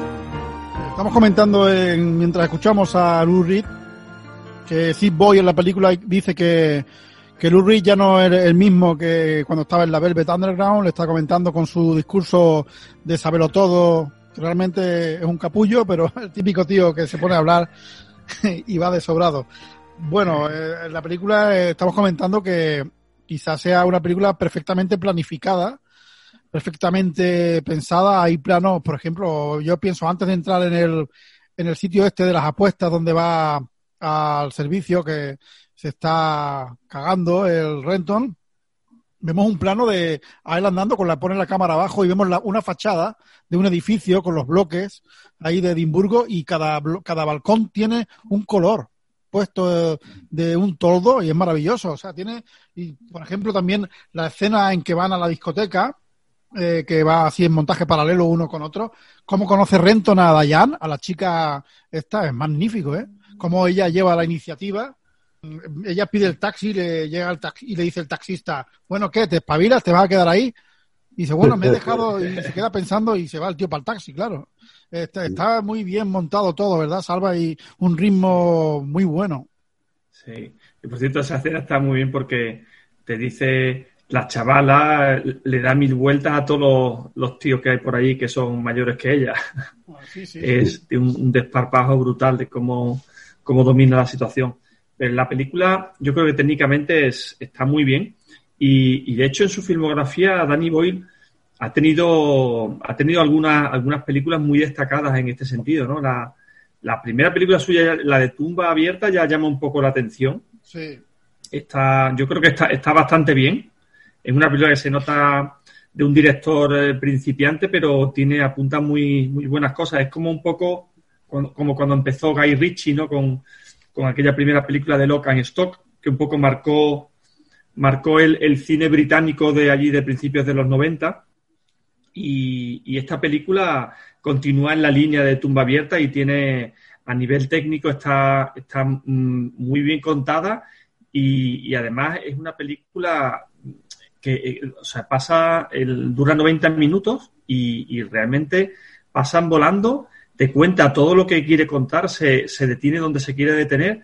Estamos comentando en, mientras escuchamos a Lou Reed que Sid Boy en la película dice que, que Lou Reed ya no es el mismo que cuando estaba en la Velvet Underground. Le está comentando con su discurso de saberlo todo, que realmente es un capullo, pero el típico tío que se pone a hablar y va de sobrado. Bueno, eh, en la película eh, estamos comentando que quizás sea una película perfectamente planificada, perfectamente pensada. Hay planos, por ejemplo, yo pienso antes de entrar en el en el sitio este de las apuestas donde va al servicio, que se está cagando el Renton, vemos un plano de a él andando con la pone la cámara abajo y vemos la, una fachada de un edificio con los bloques ahí de Edimburgo, y cada cada balcón tiene un color puesto de un toldo y es maravilloso. O sea, tiene, y por ejemplo también la escena en que van a la discoteca, eh, que va así en montaje paralelo uno con otro, cómo conoce Renton a Diane, a la chica esta, es magnífico, ¿eh? Cómo ella lleva la iniciativa. Ella pide el taxi, le llega el taxi y le dice el taxista, bueno, ¿qué? ¿Te espabilas? ¿Te vas a quedar ahí? Y dice, bueno, me he dejado, y se queda pensando y se va el tío para el taxi, claro. Está, está muy bien montado todo, ¿verdad, Salva? Y un ritmo muy bueno. Sí, y por cierto, esa escena está muy bien porque te dice, la chavala le da mil vueltas a todos los, los tíos que hay por ahí que son mayores que ella. Ah, sí, sí, es sí. Un, un desparpajo brutal de cómo, cómo domina la situación. Pero la película yo creo que técnicamente es, está muy bien y, y de hecho en su filmografía Danny Boyle ha tenido ha tenido algunas algunas películas muy destacadas en este sentido, ¿no? La, la primera película suya, la de Tumba Abierta, ya llama un poco la atención. Sí. Está, yo creo que está, está bastante bien. Es una película que se nota de un director eh, principiante, pero tiene apunta muy muy buenas cosas. Es como un poco cuando, como cuando empezó Guy Ritchie, ¿no? Con con aquella primera película de Lock and Stock, que un poco marcó marcó el, el cine británico de allí de principios de los noventa, y, y esta película continúa en la línea de Tumba Abierta y tiene, a nivel técnico, está, está mm, muy bien contada y, y además es una película que eh, o sea, pasa el, dura noventa minutos y, y realmente pasan volando. Te cuenta todo lo que quiere contar, se, se detiene donde se quiere detener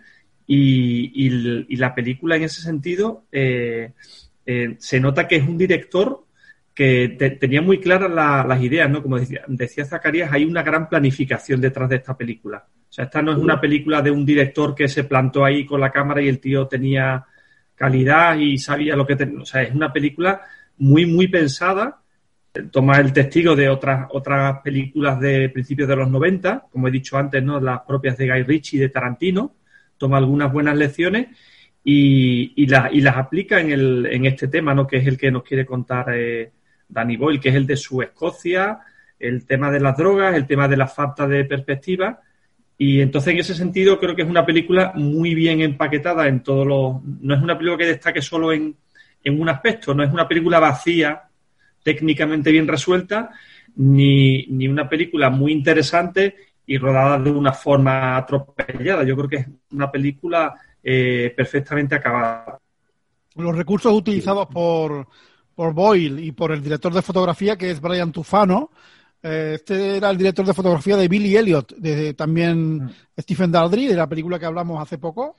y, y, y la película en ese sentido eh, eh, se nota que es un director que te, tenía muy claras la, las ideas, ¿no? Como decía, decía Zacarías, hay una gran planificación detrás de esta película. O sea, esta no es una película de un director que se plantó ahí con la cámara y el tío tenía calidad y sabía lo que tenía. O sea, es una película muy, muy pensada. Toma el testigo de otras otras películas de principios de los noventa, como he dicho antes, ¿no? Las propias de Guy Ritchie y de Tarantino. Toma algunas buenas lecciones y, y, la, y las aplica en, el, en este tema, ¿no? Que es el que nos quiere contar eh, Danny Boyle, que es el de su Escocia, el tema de las drogas, el tema de la falta de perspectiva. Y entonces, en ese sentido, creo que es una película muy bien empaquetada en todos los... No es una película que destaque solo en, en un aspecto, no es una película vacía, técnicamente bien resuelta, ni, ni una película muy interesante y rodada de una forma atropellada. Yo creo que es una película eh, perfectamente acabada. Los recursos utilizados por, por Boyle y por el director de fotografía, que es Brian Tufano, eh, este era el director de fotografía de Billy Elliot, de también mm. Stephen Daldry, de la película que hablamos hace poco,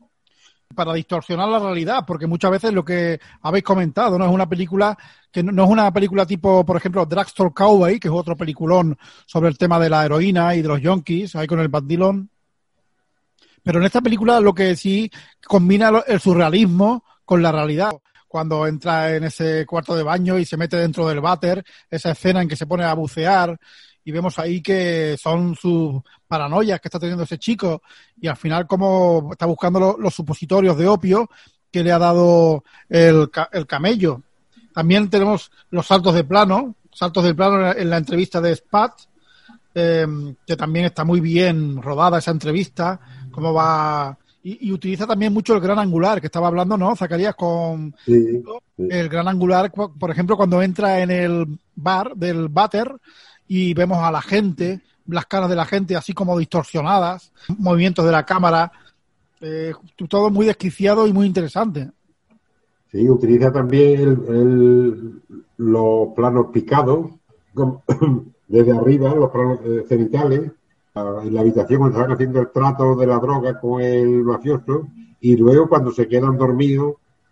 para distorsionar la realidad, porque muchas veces lo que habéis comentado, no es una película que no, no es una película tipo, por ejemplo, Drugstore Cowboy, que es otro peliculón sobre el tema de la heroína y de los yonkis, ahí con el Bob Dylan. Pero en esta película lo que sí combina el surrealismo con la realidad. Cuando entra en ese cuarto de baño y se mete dentro del váter, esa escena en que se pone a bucear, y vemos ahí que son sus paranoias que está teniendo ese chico, y al final como está buscando los, los supositorios de opio que le ha dado el, el camello. También tenemos los saltos de plano, saltos de plano en la, en la entrevista de Spat, eh, que también está muy bien rodada esa entrevista, cómo va... Y, y utiliza también mucho el gran angular, que estaba hablando, ¿no, Zacarías? Con sí, sí. El gran angular, por ejemplo, cuando entra en el bar del váter y vemos a la gente, las caras de la gente así como distorsionadas, movimientos de la cámara, eh, todo muy desquiciado y muy interesante. Sí, utiliza también el, el, los planos picados como, desde arriba, los planos eh, cenitales, en la habitación cuando estaban haciendo el trato de la droga con el mafioso, y luego cuando se quedan dormidos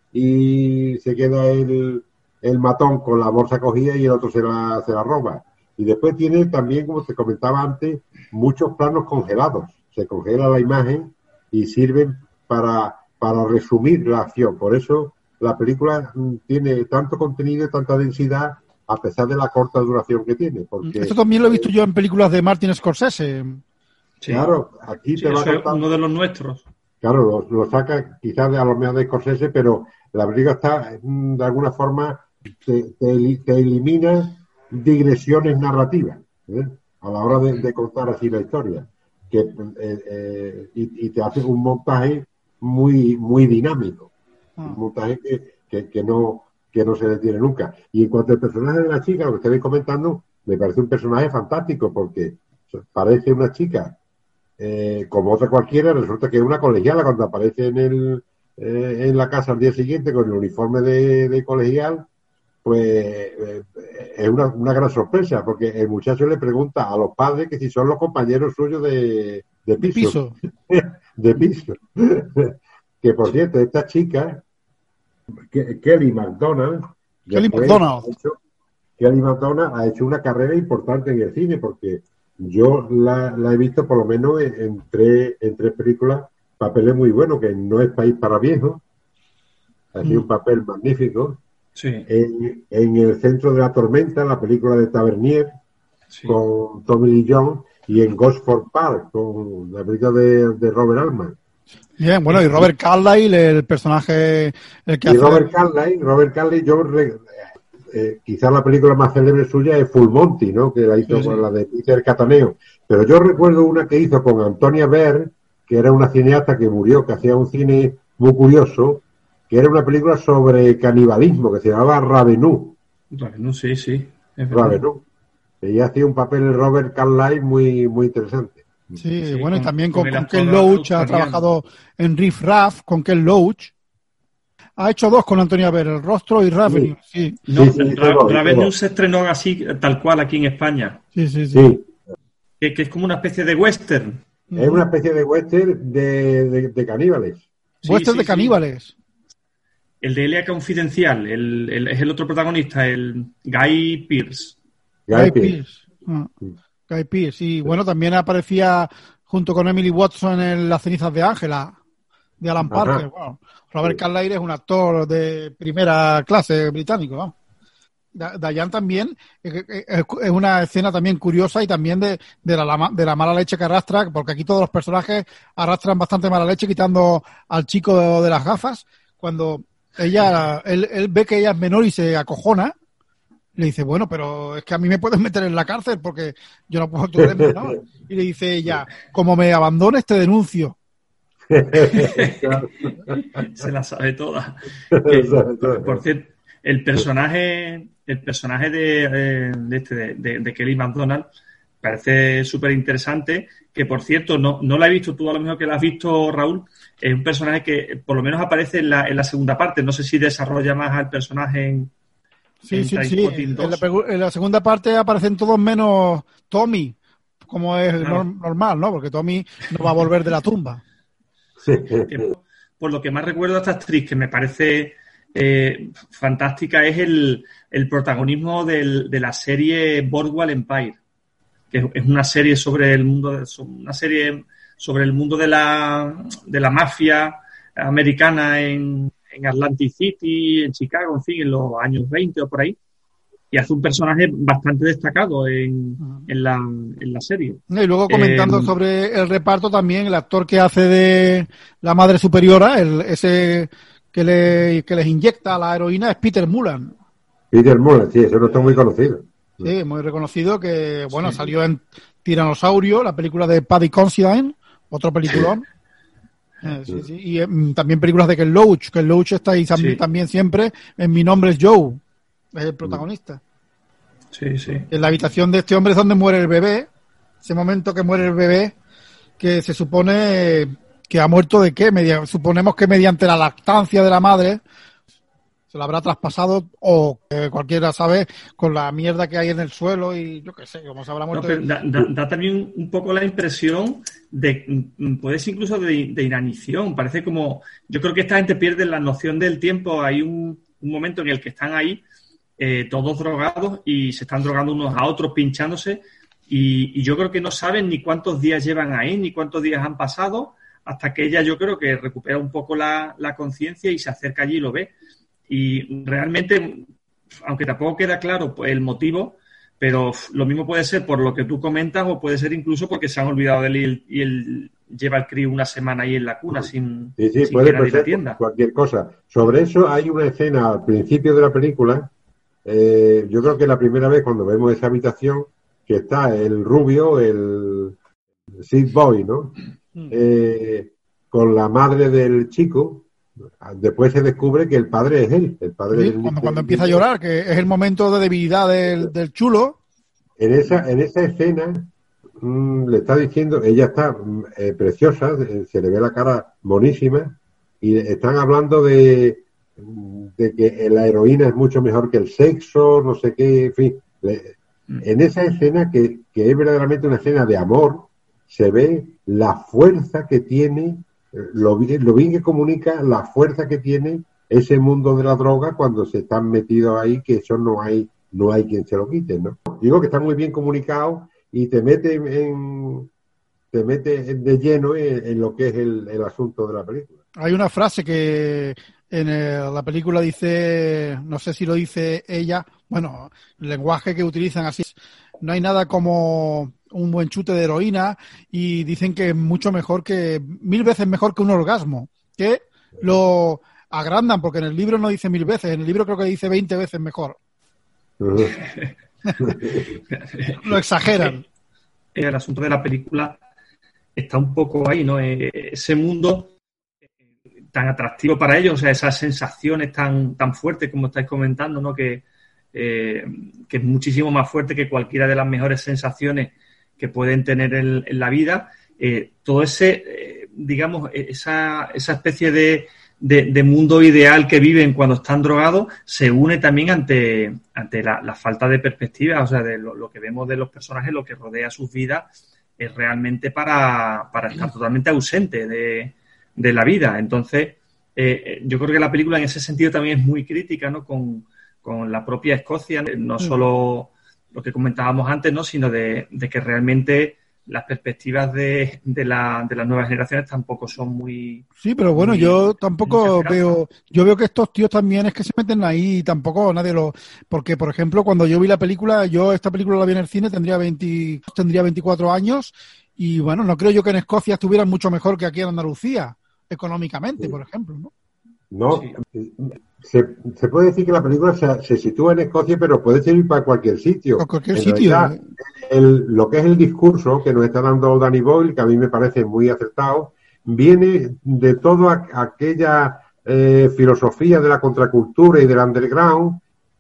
y se queda el, el matón con la bolsa cogida y el otro se la, se la roba. Y después tiene también, como te comentaba antes, muchos planos congelados. Se congela la imagen y sirven para, para resumir la acción. Por eso la película tiene tanto contenido y tanta densidad a pesar de la corta duración que tiene. Porque esto también lo he visto yo en películas de Martin Scorsese. Sí. Claro, aquí Sí, te va eso es contando, uno de los nuestros. claro, lo, lo saca quizás de a lo mejor de Scorsese, pero la película está, de alguna forma, te, te, te elimina digresiones narrativas, ¿eh? A la hora de, de contar así la historia. Que, eh, eh, y, y te hace un montaje muy, muy dinámico. Un montaje que, que, que no que no se detiene nunca. Y en cuanto al personaje de la chica, lo que estáis comentando, me parece un personaje fantástico, porque parece una chica eh, como otra cualquiera, resulta que es una colegiala cuando aparece en el eh, en la casa al día siguiente con el uniforme de, de colegial, pues eh, es una, una gran sorpresa, porque el muchacho le pregunta a los padres que si son los compañeros suyos de, de piso. De piso. de piso. Que por cierto, esta chica, que, Kelly MacDonald, Kelly después MacDonald. ha hecho- Kelly MacDonald ha hecho una carrera importante en el cine, porque yo la, la he visto por lo menos en, en tres, en tres películas, papeles muy buenos, que no es País para Viejos, ha sido un papel magnífico. Sí, En, en El Centro de la Tormenta, la película de Tavernier, sí. con Tommy Lee Jones, y en Gosford Park, con la película de, de Robert Altman. Bien, bueno, y Robert Carlyle, el personaje el que Y hace... Robert Carlyle, Robert Carlyle, yo re- eh, quizás la película más célebre suya es Full Monty, ¿no? Que la hizo Sí, con sí. la de Peter Cataneo. Pero yo recuerdo una que hizo con Antonia Berg, que era una cineasta que murió, que hacía un cine muy curioso, que era una película sobre canibalismo, que se llamaba Ravenous. Bueno, sí, sí. Es verdad. Ravenous. Ella hacía un papel en Robert Carlyle muy, muy interesante. Sí, Sí, bueno, y con- también con con, el con actor Ken Loach, ha australiano. trabajado en Riff Raff, con Ken Loach. Ha hecho dos con Antonia Ver, El Rostro y Ravenous. Sí, No, Sí, sí, Ra- todo, Ravenous todo. se estrenó así, tal cual, aquí en España. sí, sí. sí. Sí, Que, que es como una especie de western. es una especie de western de, de, de caníbales. Sí, Western sí, de sí. caníbales. El de Elia Confidencial, el, el- es el otro protagonista, el Guy Pearce. Guy Guy Pearce. Pearce. Ah, Guy Pearce, y bueno, también aparecía junto con Emily Watson en Las cenizas de Ángela, de Alan Ajá. Parker. Bueno, Robert Sí. Carlyle es un actor de primera clase británico, vamos. Da- Diane también eh, eh, es es una escena también curiosa y también de, de, la, lama- de la mala leche que arrastra, porque aquí todos los personajes arrastran bastante mala leche, quitando al chico de, de las gafas. Cuando ella, él, él ve que ella es menor y se acojona, le dice, bueno, pero es que a mí me pueden meter en la cárcel porque yo no puedo, tú eres menor. Y le dice ella, como me abandones te denuncio. Se la sabe toda. Se Que, la sabe toda. por cierto, el personaje, el personaje de, eh, de, este, de, de- de Kelly MacDonald parece súper interesante. Que por cierto, no, no la he visto, tú a lo mejor que la has visto, Raúl. Es un personaje que por lo menos aparece en la, en la segunda parte. No sé si desarrolla más al personaje en, Sí, en sí, sí. Trainspotting En la, dos. pegu- en la segunda parte aparecen todos menos Tommy, como es Claro. nor- normal, ¿no? Porque Tommy no va a volver de la tumba. Que, por lo que más recuerdo a esta actriz, que me parece eh, fantástica, es el, el protagonismo del- de la serie Boardwalk Empire, que es, es una serie sobre el mundo, de- so- una serie sobre el mundo de la, de la mafia americana en, en Atlantic City, en Chicago, en fin, en los años veinte o por ahí. Y hace un personaje bastante destacado en, en, la, en la serie. Y luego comentando Eh, sobre el reparto también, el actor que hace de la madre superiora, el, ese que, le, que les inyecta la heroína, es Peter Mullan. Peter Mullan, sí, eso no está muy conocido. Sí, muy reconocido, que bueno, salió en Tiranosaurio, la película de Paddy Considine, otro peliculón. Eh, sí, sí. Y eh, también películas de Ken Loach. Ken Loach está ahí también, Sí. también siempre en Mi nombre es Joe, es el protagonista. Sí, sí. En la habitación de este hombre es donde muere el bebé, ese momento que muere el bebé, que se supone que ha muerto de qué, Media- suponemos que mediante la lactancia de la madre, se la habrá traspasado o eh, cualquiera sabe con la mierda que hay en el suelo y yo qué sé, como se habrá muerto. No, pero da, da, da también un poco la impresión de, puede ser incluso de, de inanición. Parece como, yo creo que esta gente pierde la noción del tiempo. Hay un, un momento en el que están ahí eh, todos drogados y se están drogando unos a otros, pinchándose. Y, y yo creo que no saben ni cuántos días llevan ahí, ni cuántos días han pasado, hasta que ella yo creo que recupera un poco la, la conciencia y se acerca allí y lo ve. Y realmente, aunque tampoco queda claro pues, el motivo, pero lo mismo puede ser por lo que tú comentas o puede ser incluso porque se han olvidado de él y él, y él lleva el crío una semana ahí en la cuna sin, sí, sí, sin puede que nadie ser la atienda. Cualquier cosa. Sobre eso hay una escena al principio de la película, eh, yo creo que la primera vez cuando vemos esa habitación, que está el rubio, el Sid Boy, ¿no? Eh, con la madre del chico. Después se descubre que el padre es él, el padre Sí, del, cuando, del, cuando empieza a llorar, que es el momento de debilidad del, del chulo. En esa, en esa escena mmm, le está diciendo, ella está eh, preciosa, se le ve la cara monísima, y están hablando de, de que la heroína es mucho mejor que el sexo, no sé qué, en fin. Le, en esa escena, que, que es verdaderamente una escena de amor, se ve la fuerza que tiene, lo bien, lo bien que comunica la fuerza que tiene ese mundo de la droga cuando se están metidos ahí, que eso no hay no hay quien se lo quite, ¿no? Digo que está muy bien comunicado y te mete en te mete de lleno en, en lo que es el, el asunto de la película. Hay una frase que en el, la película dice, no sé si lo dice ella, bueno, el lenguaje que utilizan así es, no hay nada como un buen chute de heroína, y dicen que es mucho mejor que, mil veces mejor que un orgasmo, que lo agrandan, porque en el libro no dice mil veces, en el libro creo que dice veinte veces mejor. Uh-huh. Lo exageran. El asunto de la película está un poco ahí, ¿no? Ese mundo tan atractivo para ellos, o sea, esas sensaciones tan, tan fuertes como estáis comentando, ¿no? Que, eh, que es muchísimo más fuerte que cualquiera de las mejores sensaciones que pueden tener en, en la vida. Eh, todo ese, eh, digamos, esa, esa especie de, de, de mundo ideal que viven cuando están drogados se une también ante, ante la, la falta de perspectiva, o sea, de lo, lo que vemos de los personajes, lo que rodea sus vidas es realmente para, para estar totalmente ausente de, de la vida. Entonces, eh, yo creo que la película en ese sentido también es muy crítica, ¿no? Con, con la propia Escocia, no solo lo que comentábamos antes, ¿no? Sino de, de que realmente las perspectivas de, de, la, de las nuevas generaciones tampoco son muy... Sí, pero bueno, muy, yo tampoco veo... Yo veo que estos tíos también es que se meten ahí y tampoco nadie lo... Porque, por ejemplo, cuando yo vi la película, yo esta película la vi en el cine, tendría veinte, tendría veinticuatro años, y bueno, no creo yo que en Escocia estuvieran mucho mejor que aquí en Andalucía, económicamente, por ejemplo, ¿no? No, sí. se, se puede decir que la película se, se sitúa en Escocia, pero puede servir para cualquier sitio. Para cualquier en sitio. Realidad, el, lo que es el discurso que nos está dando Danny Boyle, que a mí me parece muy acertado, viene de toda aquella eh, filosofía de la contracultura y del underground,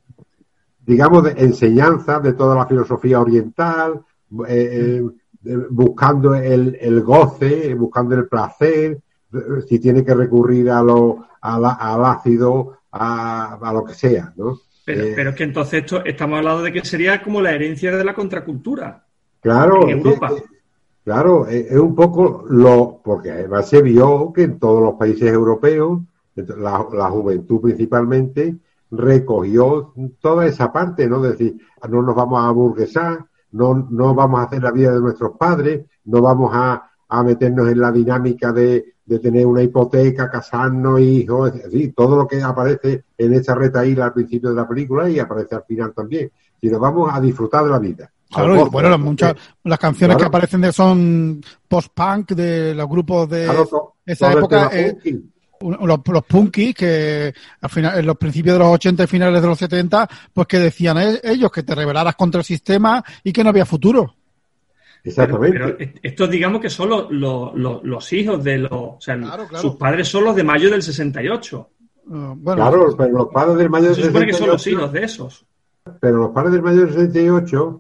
digamos, de enseñanza de toda la filosofía oriental, eh, eh, buscando el, el goce, buscando el placer, si tiene que recurrir a lo, a la, al ácido, a, a lo que sea, ¿no? Pero, eh, pero es que entonces esto, estamos hablando de que sería como la herencia de la contracultura. Claro. En Europa. Eh, claro, es, es un poco lo, porque además se vio que en todos los países europeos, la, la juventud principalmente, recogió toda esa parte, ¿no? De decir, no nos vamos a aburguesar, no, no vamos a hacer la vida de nuestros padres, no vamos a, a meternos en la dinámica de, de tener una hipoteca, casarnos, hijos, es decir, todo lo que aparece en esa retaíla al principio de la película y aparece al final también, sino vamos a disfrutar de la vida. Claro, y bueno, las, muchas, las canciones claro. que aparecen de son post-punk de los grupos de claro, to, esa época, eh, los, los punkis que al final, en los principios de los ochenta y finales de los setenta, pues que decían ellos que te rebelaras contra el sistema y que no había futuro. Exactamente. Pero, pero estos digamos que son los, los, los, los hijos de los... O sea, claro, claro. Sus padres son los de mayo del sesenta y ocho. Uh, bueno, claro, pero los padres del mayo del sesenta y ocho... Se supone que son los hijos de esos. Pero los padres del mayo del sesenta y ocho,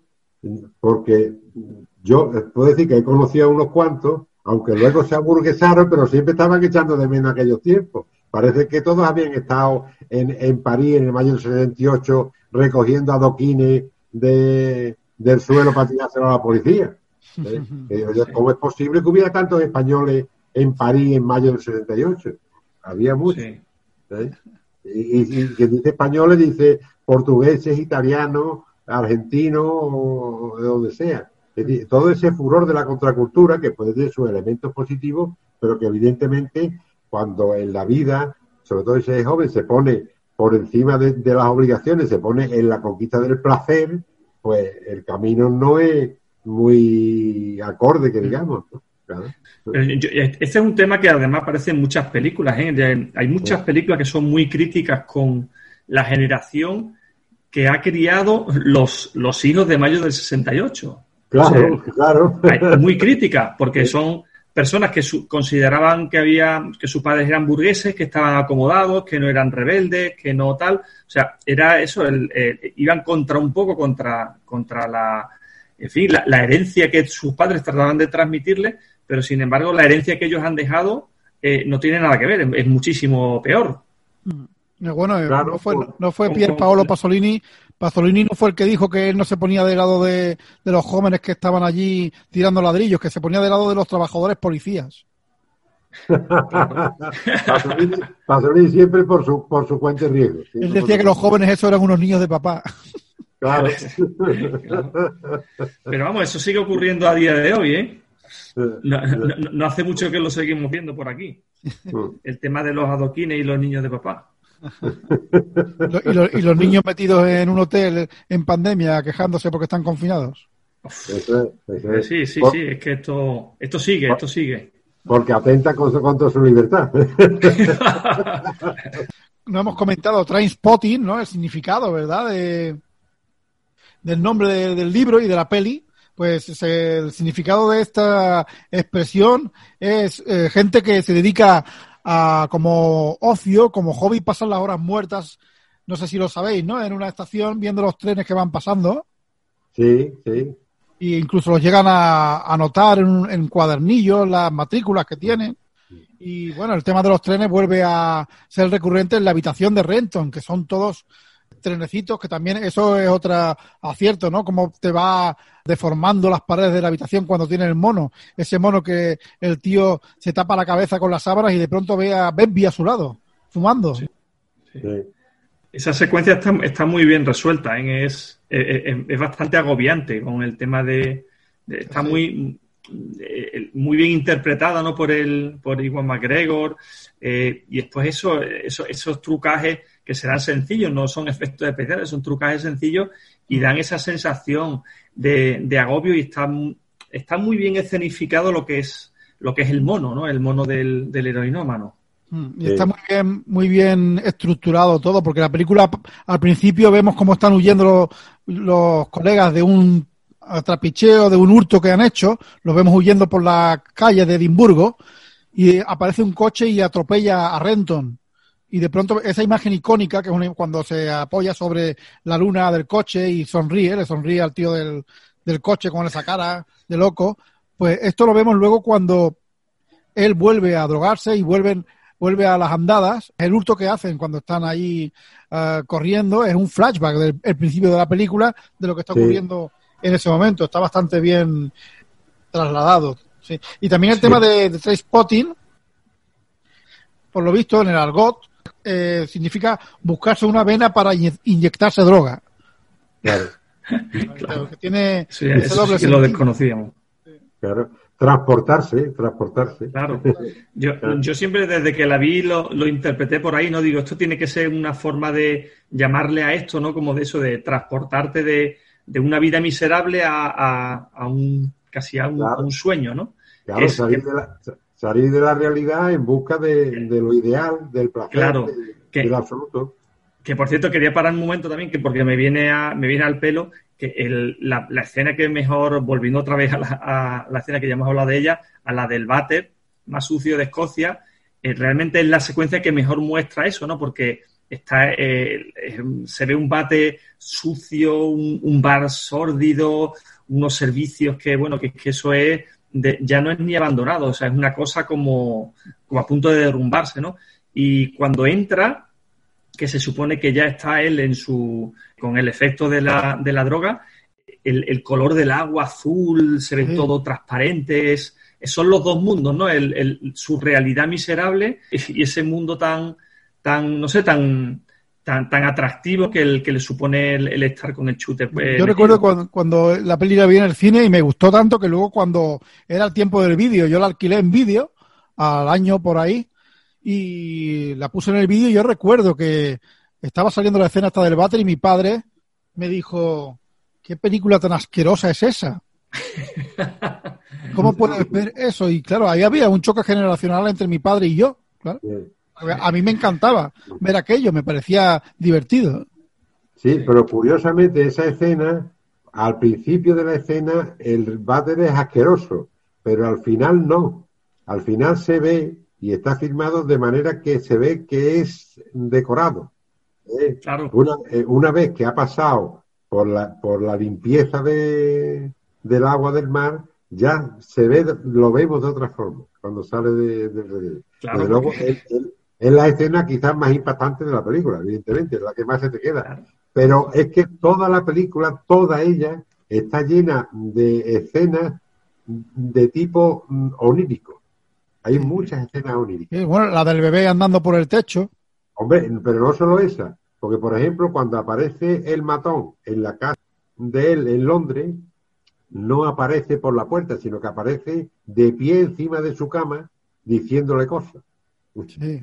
porque yo puedo decir que he conocido a unos cuantos, aunque luego se aburguesaron, pero siempre estaban echando de menos aquellos tiempos. Parece que todos habían estado en, en París en el mayo del setenta y ocho recogiendo adoquines de, del suelo para tirárselo a la policía. ¿Eh? ¿Cómo es posible que hubiera tantos españoles en París en mayo del setenta y ocho? Había muchos. Sí. ¿Eh? Y, y, y que dice españoles, dice portugueses, italianos, argentinos o de donde sea. Es decir, todo ese furor de la contracultura que puede tener sus elementos positivos, pero que evidentemente cuando en la vida, sobre todo ese joven, se pone por encima de, de las obligaciones, se pone en la conquista del placer, pues el camino no es muy acorde, que digamos, ¿no? Claro. Este es un tema que además aparece en muchas películas, ¿eh? Hay muchas películas que son muy críticas con la generación que ha criado los, los hijos de mayo del sesenta y ocho. Claro, o sea, claro. Muy críticas, porque son personas que su, consideraban que había que sus padres eran burgueses, que estaban acomodados, que no eran rebeldes, que no tal. O sea, era eso, el, el, iban contra un poco contra, contra la, en fin, la, la herencia que sus padres trataban de transmitirle, pero sin embargo la herencia que ellos han dejado eh, no tiene nada que ver, es, es muchísimo peor. Bueno, claro, no fue, no fue Pier Paolo Pasolini. Pasolini no fue el que dijo que él no se ponía del lado de, de los jóvenes que estaban allí tirando ladrillos, que se ponía del lado de los trabajadores policías. Pasolini, Pasolini siempre por su por su cuenta y riesgo. Él decía que los jóvenes esos eran unos niños de papá. Claro. Claro. Pero vamos, eso sigue ocurriendo a día de hoy, ¿eh? No, no, no hace mucho que lo seguimos viendo por aquí. El tema de los adoquines y los niños de papá. y, los, y los niños metidos en un hotel en pandemia quejándose porque están confinados. Eso es, eso es. Sí, sí, sí, es que esto esto sigue, esto sigue. Porque atenta contra, contra su libertad. No hemos comentado Trainspotting, ¿no? El significado, ¿verdad? De, del nombre de, del libro y de la peli. Pues ese, el significado de esta expresión es eh, gente que se dedica a, como ocio, como hobby, pasar las horas muertas, no sé si lo sabéis, ¿no? En una estación viendo los trenes que van pasando. Sí, sí. Y incluso los llegan a anotar en, en cuadernillos las matrículas que tienen. Y bueno, el tema de los trenes vuelve a ser recurrente en la habitación de Renton, que son todos trenecitos, que también eso es otro acierto, ¿no? Cómo te va deformando las paredes de la habitación cuando tiene el mono. Ese mono que el tío se tapa la cabeza con las sábanas y de pronto ve a Bebby a su lado, fumando. Sí, sí. Sí. Esa secuencia está, está muy bien resuelta, ¿eh? es, es, es bastante agobiante con el tema de... de está sí. muy... muy bien interpretada, ¿no? por el por Ewan McGregor, eh, y después eso, eso esos trucajes que serán sencillos, no son efectos especiales, son trucajes sencillos y dan esa sensación de, de agobio, y está, está muy bien escenificado lo que es lo que es el mono, ¿no? El mono del, del heroinómano. Y está muy bien, muy bien estructurado todo, porque la película al principio vemos cómo están huyendo los, los colegas de un trapicheo, de un hurto que han hecho, los vemos huyendo por la calle de Edimburgo y aparece un coche y atropella a Renton. Y de pronto esa imagen icónica, que es una, cuando se apoya sobre la luna del coche y sonríe, le sonríe al tío del, del coche con esa cara de loco, pues esto lo vemos luego cuando él vuelve a drogarse y vuelven vuelve a las andadas. El hurto que hacen cuando están ahí uh, corriendo es un flashback del el principio de la película, de lo que está ocurriendo sí. en ese momento. Está bastante bien trasladado. Sí. Y también el sí. tema de, de Trainspotting, por lo visto en el argot, eh, significa buscarse una vena para inyectarse droga. Claro. Claro. Que tiene sí, ese eso doble sí que lo desconocíamos. Claro. Transportarse, transportarse. Claro. Yo, yo siempre desde que la vi lo, lo interpreté por ahí, no digo, esto tiene que ser una forma de llamarle a esto, ¿no? Como de eso, de transportarte de, de una vida miserable a, a, a un casi a un, claro. a un sueño, ¿no? Claro, es, salir, que, de la, salir de la realidad en busca de, de lo ideal, del placer, claro, de, que, del absoluto. Que por cierto quería parar un momento también, que porque me viene a, me viene al pelo que el, la, la escena que mejor, volviendo otra vez a la, a la escena que ya hemos hablado de ella, a la del váter más sucio de Escocia, eh, realmente es la secuencia que mejor muestra eso, ¿no? Porque está eh, eh, se ve un váter sucio, un, un bar sórdido, unos servicios que, bueno, que, que eso es, de, ya no es ni abandonado, o sea, es una cosa como, como a punto de derrumbarse, ¿no? y cuando entra, que se supone que ya está él en su con el efecto de la, de la droga, el, el color del agua azul, se ve sí. todo transparente, es, son los dos mundos, ¿no? El, el, su realidad miserable y ese mundo tan, tan no sé, tan... Tan, tan atractivo que, el, que le supone el, el estar con el chute. Pues, Yo metido. recuerdo cuando, cuando la peli la vi en el cine y me gustó tanto que luego cuando era el tiempo del vídeo, yo la alquilé en vídeo al año por ahí y la puse en el vídeo y yo recuerdo que estaba saliendo la escena hasta del váter y mi padre me dijo, ¿qué película tan asquerosa es esa? ¿Cómo puedes ver eso? Y claro, ahí había un choque generacional entre mi padre y yo, claro. A mí me encantaba ver aquello, me parecía divertido. Sí, pero curiosamente esa escena, al principio de la escena, el váter es asqueroso, pero al final no. Al final se ve y está filmado de manera que se ve que es decorado. ¿Eh? Claro. Una, eh, una vez que ha pasado por la, por la limpieza de, del agua del mar, ya se ve, lo vemos de otra forma, cuando sale de, de, de, claro, desde luego, porque... él, él, es la escena quizás más impactante de la película, evidentemente, es la que más se te queda. Claro. Pero es que toda la película, toda ella, está llena de escenas de tipo onírico. Hay muchas escenas oníricas. Sí, bueno, la del bebé andando por el techo. Hombre, pero no solo esa. Porque, por ejemplo, cuando aparece el matón en la casa de él en Londres, no aparece por la puerta, sino que aparece de pie encima de su cama diciéndole cosas. Sí.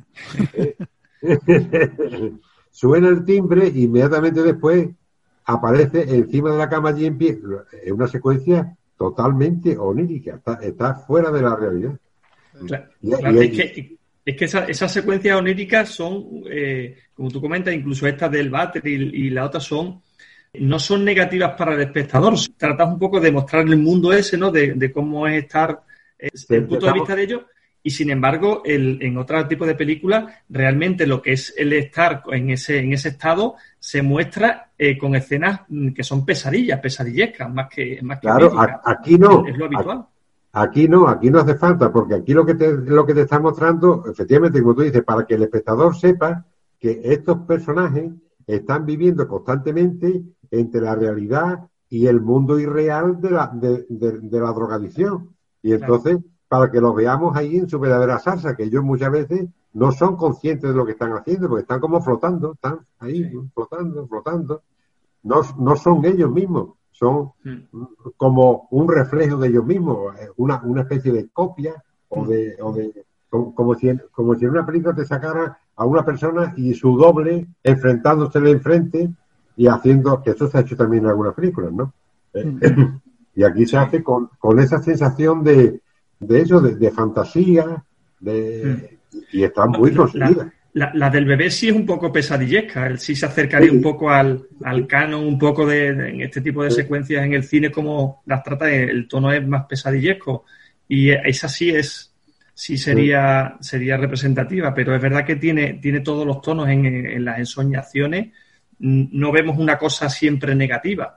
Suena el timbre y inmediatamente después aparece encima de la cama allí en pie. Es una secuencia totalmente onírica, está, está fuera de la realidad. Claro, y, claro, y, es que, es que esa, esas secuencias oníricas son, eh, como tú comentas, incluso estas del váter y, y la otra son, no son negativas para el espectador. Tratas un poco de mostrar el mundo ese, ¿no? De, de cómo es estar, eh, desde el punto de vista de ellos. Y sin embargo, el, en otro tipo de películas, realmente lo que es el estar en ese en ese estado se muestra eh, con escenas que son pesadillas, pesadillescas, más que más que claro, a, aquí no. Es, es lo habitual. Aquí no, aquí no hace falta, porque aquí lo que te, lo que te está mostrando, efectivamente, como tú dices, para que el espectador sepa que estos personajes están viviendo constantemente entre la realidad y el mundo irreal de la, de, de, de la drogadicción. Y entonces... Claro. Para que los veamos ahí en su verdadera salsa, que ellos muchas veces no son conscientes de lo que están haciendo, porque están como flotando, están ahí sí. flotando, flotando. No, no son ellos mismos, son sí. como un reflejo de ellos mismos, una, una especie de copia, o de, o de como, como, si en, como si en una película te sacara a una persona y su doble enfrentándosele enfrente y haciendo, que eso se ha hecho también en algunas películas, ¿no? Sí. Y aquí se hace con, con esa sensación de de eso, de, de fantasía, de mm. y está muy conseguida. La, la, la del bebé sí es un poco pesadillesca, él sí se acercaría sí. un poco al, al canon, un poco de, de en este tipo de sí. secuencias en el cine, como las trata, el tono es más pesadillesco, y esa sí es, sí sería, sí. sería representativa, pero es verdad que tiene, tiene todos los tonos en, en las ensoñaciones, no vemos una cosa siempre negativa.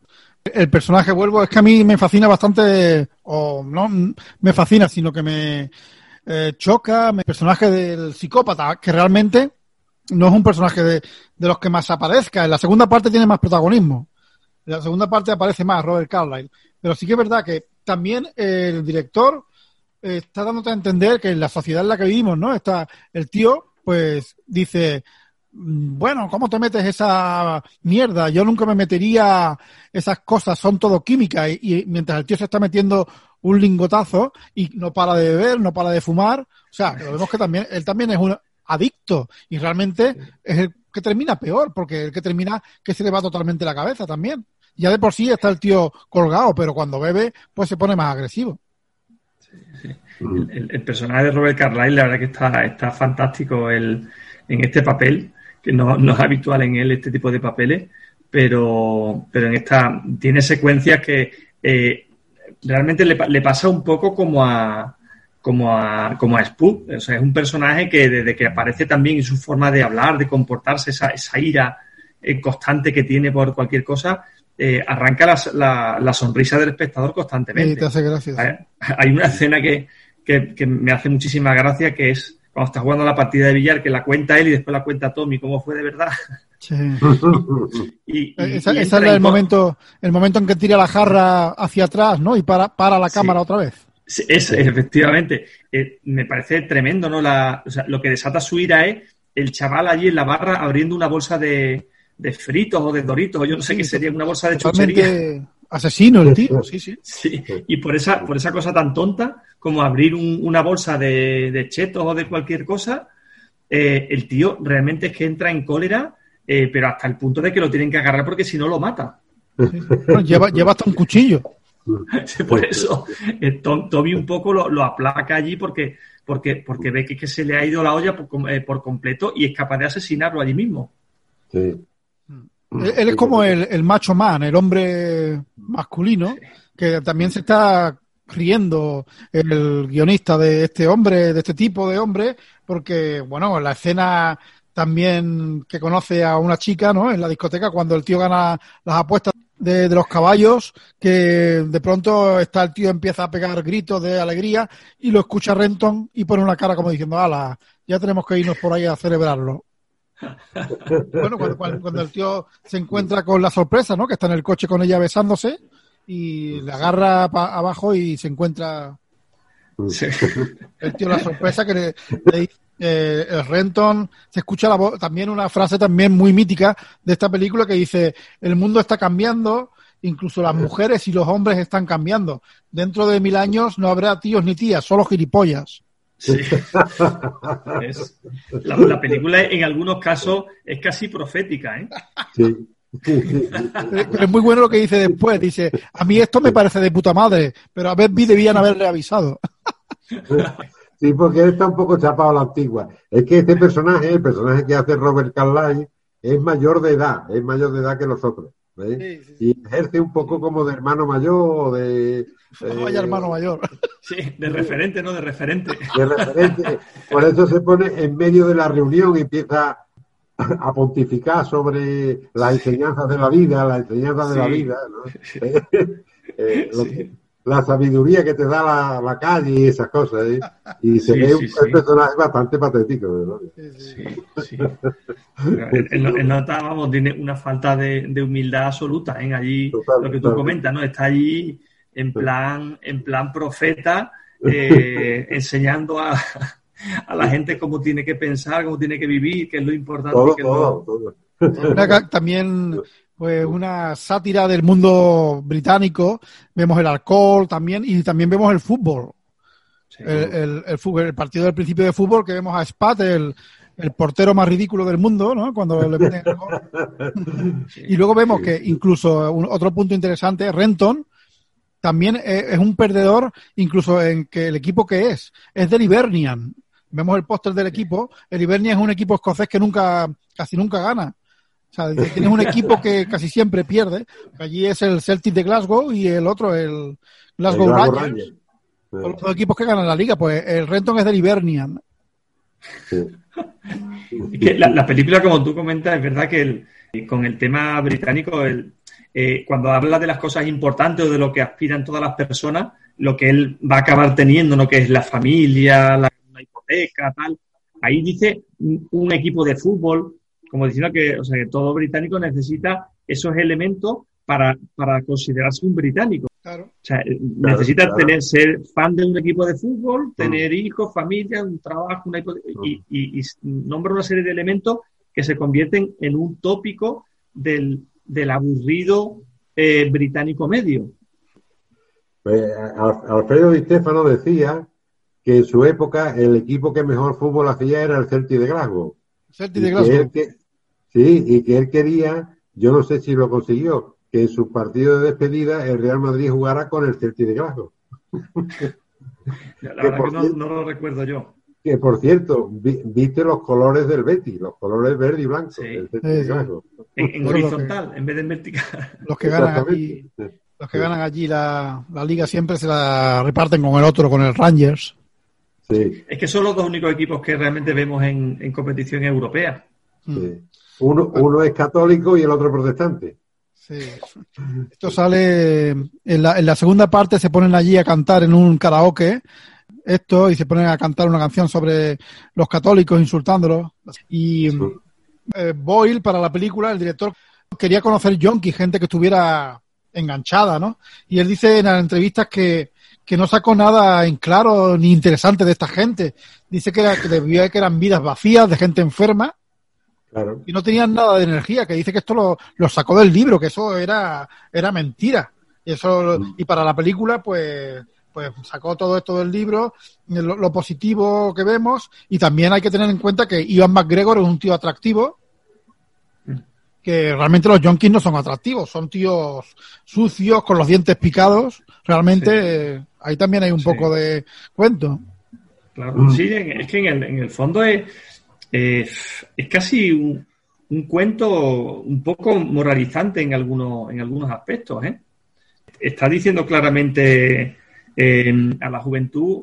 El personaje, vuelvo, es que a mí me fascina bastante, o no me fascina, sino que me eh, choca el personaje del psicópata, que realmente no es un personaje de, de los que más aparezca. En la segunda parte tiene más protagonismo. En la segunda parte aparece más Robert Carlyle. Pero sí que es verdad que también el director eh, está dándote a entender que en la sociedad en la que vivimos, ¿no? Está el tío, pues, dice... Bueno, ¿cómo te metes esa mierda? Yo nunca me metería esas cosas, son todo química. Y, y mientras el tío se está metiendo un lingotazo y no para de beber, no para de fumar, o sea, lo vemos que también él también es un adicto y realmente es el que termina peor, porque el que termina que se le va totalmente la cabeza también. Ya de por sí está el tío colgado, pero cuando bebe, pues se pone más agresivo. Sí, sí. El, el, el personaje de Robert Carlyle, la verdad que está, está fantástico el, en este papel. Que no, no es habitual en él este tipo de papeles, pero, pero en esta tiene secuencias que eh, realmente le, le pasa un poco como a como a como a Spook. O sea, es un personaje que desde que aparece también en su forma de hablar, de comportarse, esa, esa ira eh, constante que tiene por cualquier cosa, eh, arranca la, la, la sonrisa del espectador constantemente. Sí, te hace gracia. Hay, hay una escena que, que, que me hace muchísima gracia, que es cuando está jugando la partida de billar, que la cuenta él y después la cuenta Tommy, cómo fue de verdad. Sí. y, y, esa y esa es el momento, el momento en que tira la jarra hacia atrás, ¿no? Y para, para la cámara sí. otra vez. Sí, es, efectivamente. Eh, me parece tremendo, ¿no? La, o sea, lo que desata su ira es el chaval allí en la barra abriendo una bolsa de, de fritos o de doritos, o yo no sé sí, qué sería, una bolsa de chuchería. Asesino el tío, sí, sí. Sí, y por esa, por esa cosa tan tonta como abrir un, una bolsa de, de chetos o de cualquier cosa, eh, el tío realmente es que entra en cólera, eh, pero hasta el punto de que lo tienen que agarrar porque si no lo mata. Sí. Bueno, lleva, lleva hasta un cuchillo. Por eso, eh, Tommy un poco lo, lo aplaca allí porque, porque, porque ve que, que se le ha ido la olla por, eh, por completo y es capaz de asesinarlo allí mismo. Sí. Él, él es como el, el macho man, el hombre masculino, que también se está riendo el guionista de este hombre, de este tipo de hombre, porque, bueno, la escena también que conoce a una chica, ¿no? En la discoteca, cuando el tío gana las apuestas de, de los caballos, que de pronto está el tío empieza a pegar gritos de alegría y lo escucha Renton y pone una cara como diciendo, ala, ya tenemos que irnos por ahí a celebrarlo. Bueno, cuando, cuando, cuando el tío se encuentra con la sorpresa, ¿no? Que está en el coche con ella besándose y le agarra pa- abajo y se encuentra sí. el tío la sorpresa que le, le dice eh, el Renton. Se escucha la voz, también una frase también muy mítica de esta película que dice: el mundo está cambiando, incluso las mujeres y los hombres están cambiando. Dentro de mil años no habrá tíos ni tías, solo gilipollas. Sí. Es, la, la película en algunos casos es casi profética, ¿eh? Sí. Pero es muy bueno lo que dice después. Dice, a mí esto me parece de puta madre, pero a ver, debían haberle avisado. Sí, porque él está un poco chapado a la antigua. Es que este personaje, el personaje que hace Robert Carlyle, es mayor de edad, es mayor de edad que los otros. ¿ves? Sí, sí, sí. Y ejerce un poco como de hermano mayor o de... No vaya eh, hermano mayor. Sí, de referente, no de referente. De referente. Por eso se pone en medio de la reunión y empieza a pontificar sobre las enseñanzas de la vida, las enseñanzas de sí. la vida, ¿no? eh, lo que, la sabiduría que te da la, la calle y esas cosas, ¿eh? Y se sí, ve sí, un sí. personaje bastante patético, ¿no? Sí, sí. En nota, vamos, tiene una falta de, de humildad absoluta, ¿eh? Allí, total, lo que tú total. comentas, ¿no? Está allí en plan, en plan profeta, eh, enseñando a, a la gente cómo tiene que pensar, cómo tiene que vivir, qué es lo importante. Todo, que todo, lo... todo. También, pues, una sátira del mundo británico. Vemos el alcohol también y también vemos el fútbol. Sí. El, el, el fútbol, el partido del principio de fútbol que vemos a Spat, el, el portero más ridículo del mundo, ¿no? Cuando le meten el gol. Sí. Y luego vemos sí. que incluso un, otro punto interesante, Renton también es un perdedor, incluso en que el equipo que es, es del Hibernian. Vemos el póster del equipo. El Hibernian es un equipo escocés que nunca, casi nunca gana. O sea, tienes un equipo que casi siempre pierde. Allí es el Celtic de Glasgow y el otro, el Glasgow, el Glasgow Rangers. Rangers. Sí. Son los dos equipos que ganan la liga. Pues el Renton es del Hibernian. Sí. Que la, la película, como tú comentas, es verdad que el, con el tema británico, el Eh, cuando habla de las cosas importantes o de lo que aspiran todas las personas, lo que él va a acabar teniendo, ¿no? Que es la familia, la, la hipoteca, tal. Ahí dice un, un equipo de fútbol, como diciendo que, o sea, que todo británico necesita esos elementos para, para considerarse un británico. Claro. O sea, claro, necesita claro. tener, ser fan de un equipo de fútbol, tener mm. hijos, familia, un trabajo, una hipoteca, mm. y, y, y nombra una serie de elementos que se convierten en un tópico del del aburrido eh, británico medio. Pues, Alfredo Di Stefano decía que en su época el equipo que mejor fútbol hacía era el Celtic de Glasgow. Celtic de Glasgow. Que, sí, y que él quería, yo no sé si lo consiguió, que en su partido de despedida el Real Madrid jugara con el Celtic de Glasgow. La verdad que, que no, cierto, no lo recuerdo yo. Que por cierto, vi, viste los colores del Betis, los colores verde y blanco. Sí. Del Celtic de Glasgow. En, en horizontal, que, en vez de en vertical. Los que ganan allí, los que ganan allí la, la liga siempre se la reparten con el otro, con el Rangers. Sí. Es que son los dos únicos equipos que realmente vemos en, en competición europea. Sí. Uno, uno es católico y el otro protestante. Sí. Esto sale en la, en la segunda parte, se ponen allí a cantar en un karaoke. esto, y se ponen a cantar una canción sobre los católicos insultándolos. Y sí. eh, Boyle, para la película, el director quería conocer yonkis, gente que estuviera enganchada, ¿no? Y él dice en las entrevistas que, que no sacó nada en claro ni interesante de esta gente. Dice que, era, que debía que eran vidas vacías, de gente enferma, claro. Y no tenían nada de energía, que dice que esto lo, lo sacó del libro, que eso era, era mentira. Y eso, y para la película, pues, pues sacó todo esto del libro, lo, lo positivo que vemos, y también hay que tener en cuenta que Ewan McGregor es un tío atractivo, que realmente los yonkis no son atractivos, son tíos sucios, con los dientes picados, realmente sí. eh, ahí también hay un sí. poco de cuento. Claro, sí, es que en el, en el fondo es, eh, es casi un, un cuento un poco moralizante en algunos, en algunos aspectos, ¿eh? Está diciendo claramente eh, a la juventud,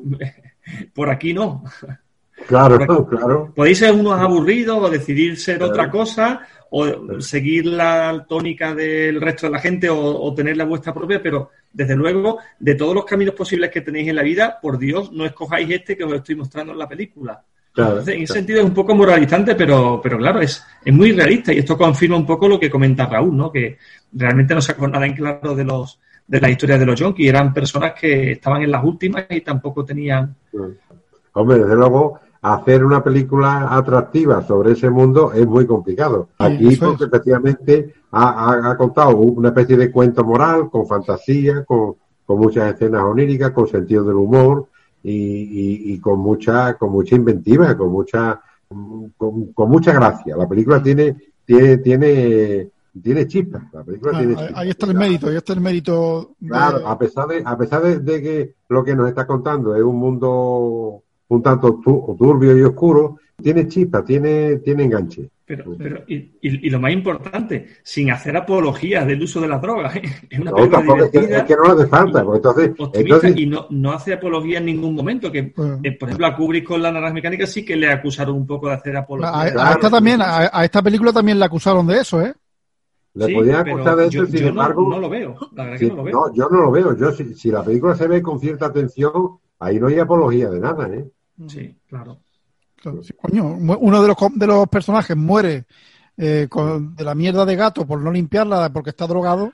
por aquí no. Claro, por aquí. claro. Podéis ser unos aburridos o decidir ser claro. otra cosa o seguir la tónica del resto de la gente o, o tener la vuestra propia, pero desde luego, de todos los caminos posibles que tenéis en la vida, por Dios, no escojáis este que os estoy mostrando en la película. Claro, Entonces, en ese claro. sentido es un poco moralizante, pero, pero claro, es, es muy realista y esto confirma un poco lo que comenta Raúl, ¿no? Que realmente no sacó nada en claro de los de las historias de los yonkis, eran personas que estaban en las últimas y tampoco tenían... Hombre, desde luego, hacer una película atractiva sobre ese mundo es muy complicado. Aquí, sí, porque es. efectivamente ha, ha, ha contado una especie de cuento moral, con fantasía, con, con muchas escenas oníricas, con sentido del humor y, y, y con mucha con mucha inventiva, con mucha con, con mucha gracia. La película tiene tiene tiene tiene chispa. La película ah, tiene ahí, chispa. Ahí está el mérito, ahí está el mérito. De... Claro, a pesar de a pesar de, de que lo que nos está contando es un mundo un tanto turbio y oscuro, tiene chispa, tiene tiene enganche. Pero, pero y, y, y lo más importante, sin hacer apologías del uso de las drogas, ¿eh? Es una no, película divertida. Es que, es que no hace falta, porque entonces, entonces... y no, no hace apología en ningún momento. Que, uh, eh, por ejemplo, a Kubrick con La Naranja Mecánica sí que le acusaron un poco de hacer apología. A, a esta también, a, a esta película también le acusaron de eso, ¿eh? Le sí, podían acusar de eso, sin yo embargo... No, no lo veo, la verdad si, que no lo veo. No, yo no lo veo. Yo si, si la película se ve con cierta atención, ahí no hay apología de nada, ¿eh? Sí, claro. claro sí, coño, uno de los, de los personajes muere eh, con, de la mierda de gato por no limpiarla porque está drogado.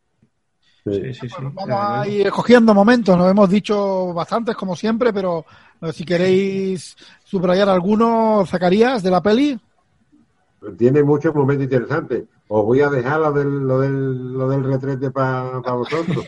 Sí, sí, sí. Bueno, vamos a ir escogiendo momentos, nos hemos dicho bastantes como siempre, pero eh, si queréis subrayar alguno, Zacarías, de la peli. Tiene muchos momentos interesantes. Os voy a dejar lo del, lo del, lo del retrete para pa vosotros.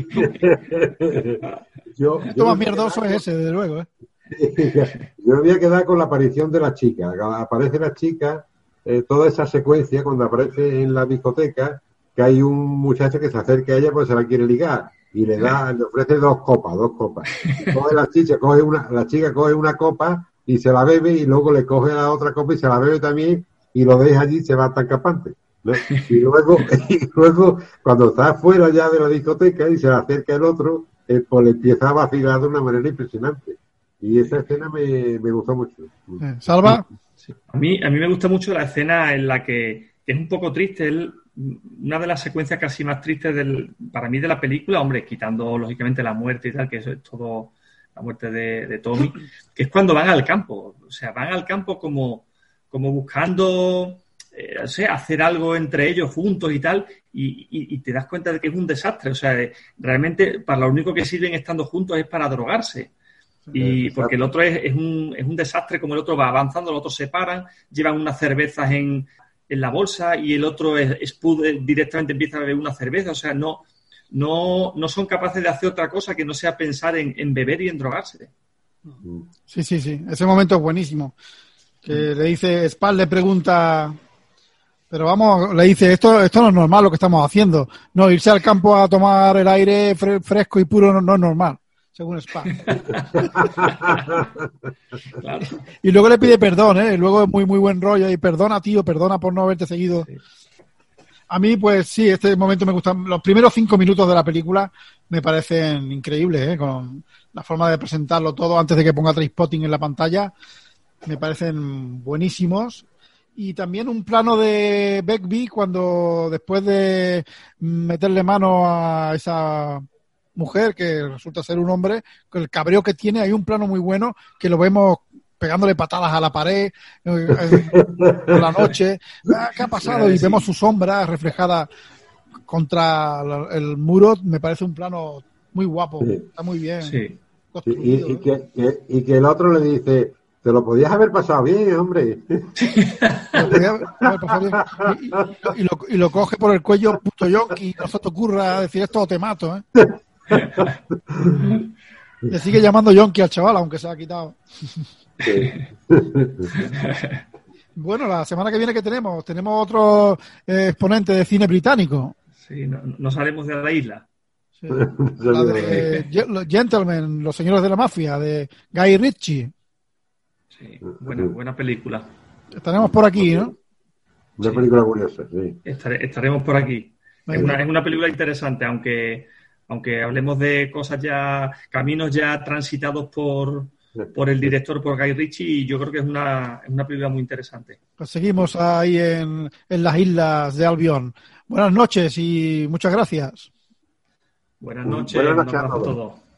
yo, Esto yo más mierdoso es ese, desde luego. ¿eh? Yo me voy a quedar con la aparición de la chica. Aparece la chica, eh, toda esa secuencia, cuando aparece en la discoteca, que hay un muchacho que se acerca a ella porque se la quiere ligar y le da, le ofrece dos copas, dos copas. Coge la chica, coge una, la chica coge una copa y se la bebe y luego le coge la otra copa y se la bebe también y lo deja allí y se va tan capante, ¿no? Y luego, y luego cuando está fuera ya de la discoteca y se le acerca el otro, eh, pues le empieza a vacilar de una manera impresionante. Y esa escena me, me gustó mucho. ¿Salva? Sí. A mí, a mí me gusta mucho la escena en la que, que es un poco triste, el, una de las secuencias casi más tristes del, para mí de la película, hombre, quitando lógicamente la muerte y tal, que eso es todo, la muerte de, de Tommy, que es cuando van al campo. O sea, van al campo como, como buscando, eh, o sea, hacer algo entre ellos juntos y tal, y, y, y te das cuenta de que es un desastre. O sea, de, realmente para lo único que sirven estando juntos es para drogarse. Y porque el otro es, es, un, es un desastre, como el otro va avanzando, los otros se paran, llevan unas cervezas en, en la bolsa y el otro es, es directamente empieza a beber una cerveza. O sea, no, no, no son capaces de hacer otra cosa que no sea pensar en, en beber y en drogarse. Sí, sí, sí. Ese momento es buenísimo. Que mm. le dice, Spal le pregunta, pero vamos, le dice, esto, esto no es normal lo que estamos haciendo. No, irse al campo a tomar el aire fre- fresco y puro no, no es normal. Según Spa. Claro. Y luego le pide perdón, ¿eh? Luego es muy, muy buen rollo. Y perdona, tío, perdona por no haberte seguido. Sí. A mí, pues sí, este momento me gusta. Los primeros cinco minutos de la película me parecen increíbles, ¿eh? Con la forma de presentarlo todo antes de que ponga Trainspotting en la pantalla. Me parecen buenísimos. Y también un plano de Begbie cuando después de meterle mano a esa mujer, que resulta ser un hombre, con el cabreo que tiene. Hay un plano muy bueno que lo vemos pegándole patadas a la pared eh, por la noche. ¿Qué ha pasado? Y vemos su sombra reflejada contra el muro. Me parece un plano muy guapo. Sí. Está muy bien. Sí. Y, y, que, que, y que el otro le dice, te lo podías haber pasado bien, hombre. y, y, lo, y lo coge por el cuello, puto yonki, no se te ocurra decir esto o te mato, ¿eh? Le sigue llamando yonki al chaval, aunque se ha quitado. Sí. Bueno, la semana que viene, ¿qué tenemos? Tenemos otro eh, exponente de cine británico. Sí, no, no salimos de la isla. Sí. La de eh, Gentlemen, los señores de la mafia, de Guy Ritchie. Sí, buena, buena película. Estaremos por aquí, ¿no? Una sí. película curiosa, sí. Estare, estaremos por aquí. Es una, es una película interesante, aunque aunque hablemos de cosas ya, caminos ya transitados por, por el director, por Guy Ritchie, y yo creo que es una, es una película muy interesante. Pues seguimos ahí en, en las islas de Albion. Buenas noches y muchas gracias. Buenas noches, Buenas noches un abrazo a todos.